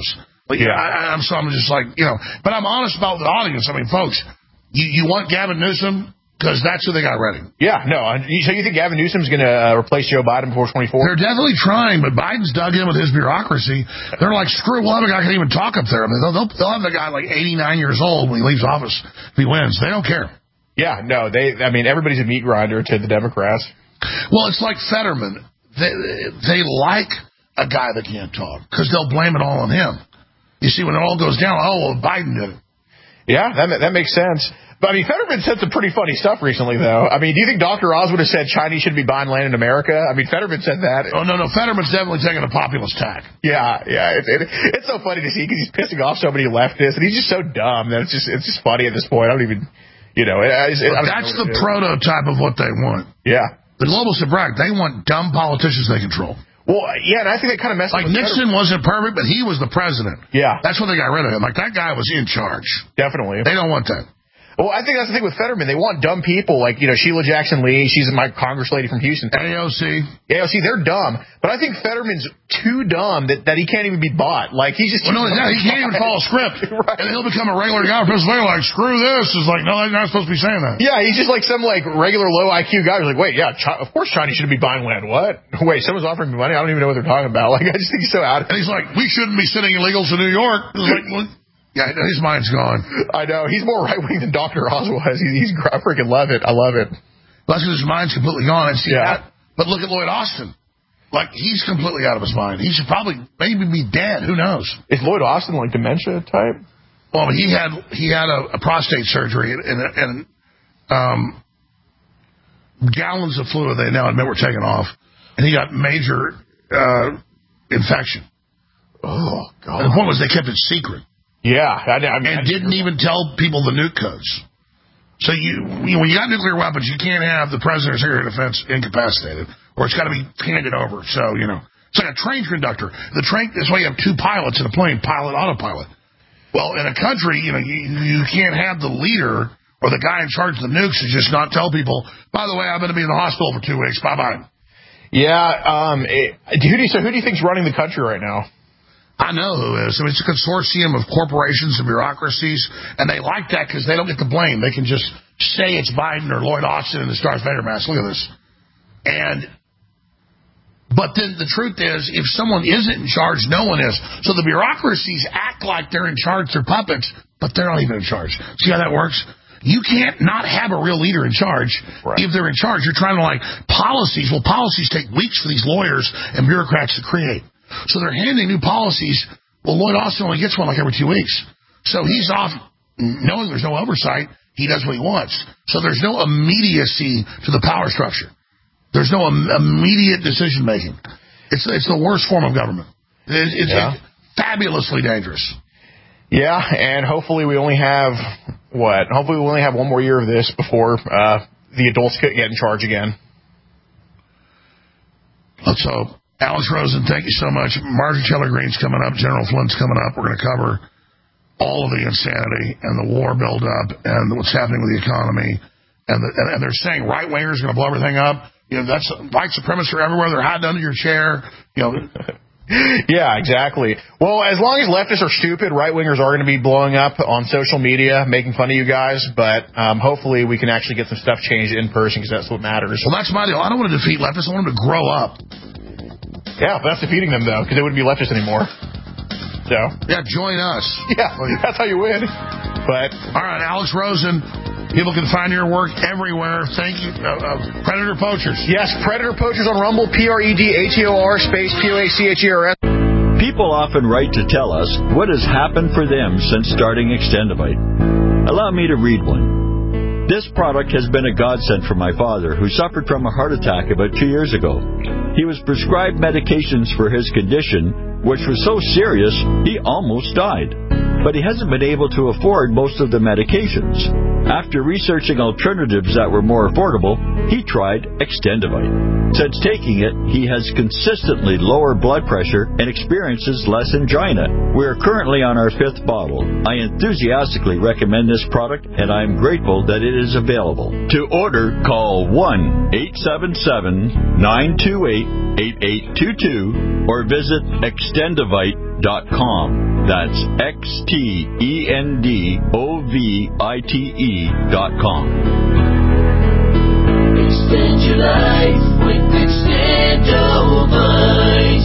But I'm just like, but I'm honest about the audience. I mean, folks, you want Gavin Newsom? Because that's who they got ready. Yeah, no. So you think Gavin Newsom's going to replace Joe Biden before 24? They're definitely trying, but Biden's dug in with his bureaucracy. They're like, screw, we'll have a guy who can even talk up there. I mean, they'll have the guy like 89 years old when he leaves office if he wins. They don't care. Yeah, no. Everybody's a meat grinder to the Democrats. Well, it's like Fetterman. They like a guy that can't talk because they'll blame it all on him. You see, when it all goes down, well, Biden did it. Yeah, that makes sense. But, Fetterman said some pretty funny stuff recently, though. Do you think Dr. Oz would have said Chinese should be buying land in America? Fetterman said that. Oh, no. Fetterman's definitely taking a populist tack. Yeah. It's so funny to see because he's pissing off so many leftists, and he's just so dumb that it's just funny at this point. I don't even, that's the prototype of what they want. Yeah. The globalists have bragged. They want dumb politicians they control. Well, yeah, and I think they kind of messed up. Like Nixon wasn't perfect, but he was the president. Yeah. That's when they got rid of him. Like, that guy was in charge. Definitely. They don't want that. Well, I think that's the thing with Fetterman. They want dumb people like, Sheila Jackson Lee. She's my Congress lady from Houston. AOC, they're dumb. But I think Fetterman's too dumb that he can't even be bought. Like, he's just... he can't even follow a script. Right. And he'll become a regular guy in Pennsylvania like, screw this. It's like, no, they're not supposed to be saying that. Yeah, he's just like some regular low IQ guy who's like, wait, of course China shouldn't be buying land. What? Wait, someone's offering me money? I don't even know what they're talking about. Like, I just think he's so out of it. And he's like, we shouldn't be sending illegals to New York. It's like, well, yeah, his mind's gone. I know. He's more right-wing than Dr. Oz was. I freaking love it. I love it. That's because his mind's completely gone. And see that. But look at Lloyd Austin. Like, he's completely out of his mind. He should maybe be dead. Who knows? Is Lloyd Austin like dementia type? Well, he had a prostate surgery and gallons of fluid they now admit were taken off. And he got major infection. Oh, God. And the point was they kept it secret. Yeah. And didn't even tell people the nuke codes. So when you got nuclear weapons, you can't have the president or secretary of defense incapacitated, or it's got to be handed over. So, it's like a train conductor. That's why you have two pilots in a plane, pilot, autopilot. Well, in a country, you can't have the leader or the guy in charge of the nukes to just not tell people, by the way, I'm going to be in the hospital for 2 weeks. Bye-bye. Yeah. Who do you think's running the country right now? I know who is. It's a consortium of corporations and bureaucracies, and they like that because they don't get the blame. They can just say it's Biden or Lloyd Austin in the Darth Vader mask. Look at this. But then the truth is, if someone isn't in charge, no one is. So the bureaucracies act like they're in charge, they're puppets, but they're not even in charge. See how that works? You can't not have a real leader in charge. Right. If they're in charge. You're trying to policies. Well, policies take weeks for these lawyers and bureaucrats to create. So they're handing new policies. Well, Lloyd Austin only gets one every 2 weeks. So he's off knowing there's no oversight. He does what he wants. So there's no immediacy to the power structure. There's no immediate decision-making. It's the worst form of government. It's fabulously dangerous. Yeah, and hopefully we only have, Hopefully we only have one more year of this before the adults get in charge again. Let's hope. Alex Rosen, thank you so much. Marjorie Taylor Greene's coming up. General Flynn's coming up. We're going to cover all of the insanity and the war buildup and what's happening with the economy. And they're saying right-wingers are going to blow everything up. That's white supremacists are everywhere. They're hiding under your chair. Yeah, exactly. Well, as long as leftists are stupid, right-wingers are going to be blowing up on social media, making fun of you guys. But hopefully we can actually get some stuff changed in person because that's what matters. Well, that's my deal. I don't want to defeat leftists. I want them to grow up. Yeah, but that's defeating them, though, because they wouldn't be leftists anymore. So yeah, join us. Yeah, that's how you win. But all right, Alex Rosen. People can find your work everywhere. Thank you. Predator Poachers. Yes, Predator Poachers on Rumble, PREDATOR space POACHERS. People often write to tell us what has happened for them since starting Extendivite. Allow me to read one. This product has been a godsend for my father, who suffered from a heart attack about 2 years ago. He was prescribed medications for his condition, which was so serious he almost died. But he hasn't been able to afford most of the medications. After researching alternatives that were more affordable, he tried Extendivite. Since taking it, he has consistently lower blood pressure and experiences less angina. We are currently on our 5th bottle. I enthusiastically recommend this product, and I am grateful that it is available. To order, call 1-877-928-8822 or visit Extendivite.com. That's XTENDOVITE.com. Extend your life with Extendovite.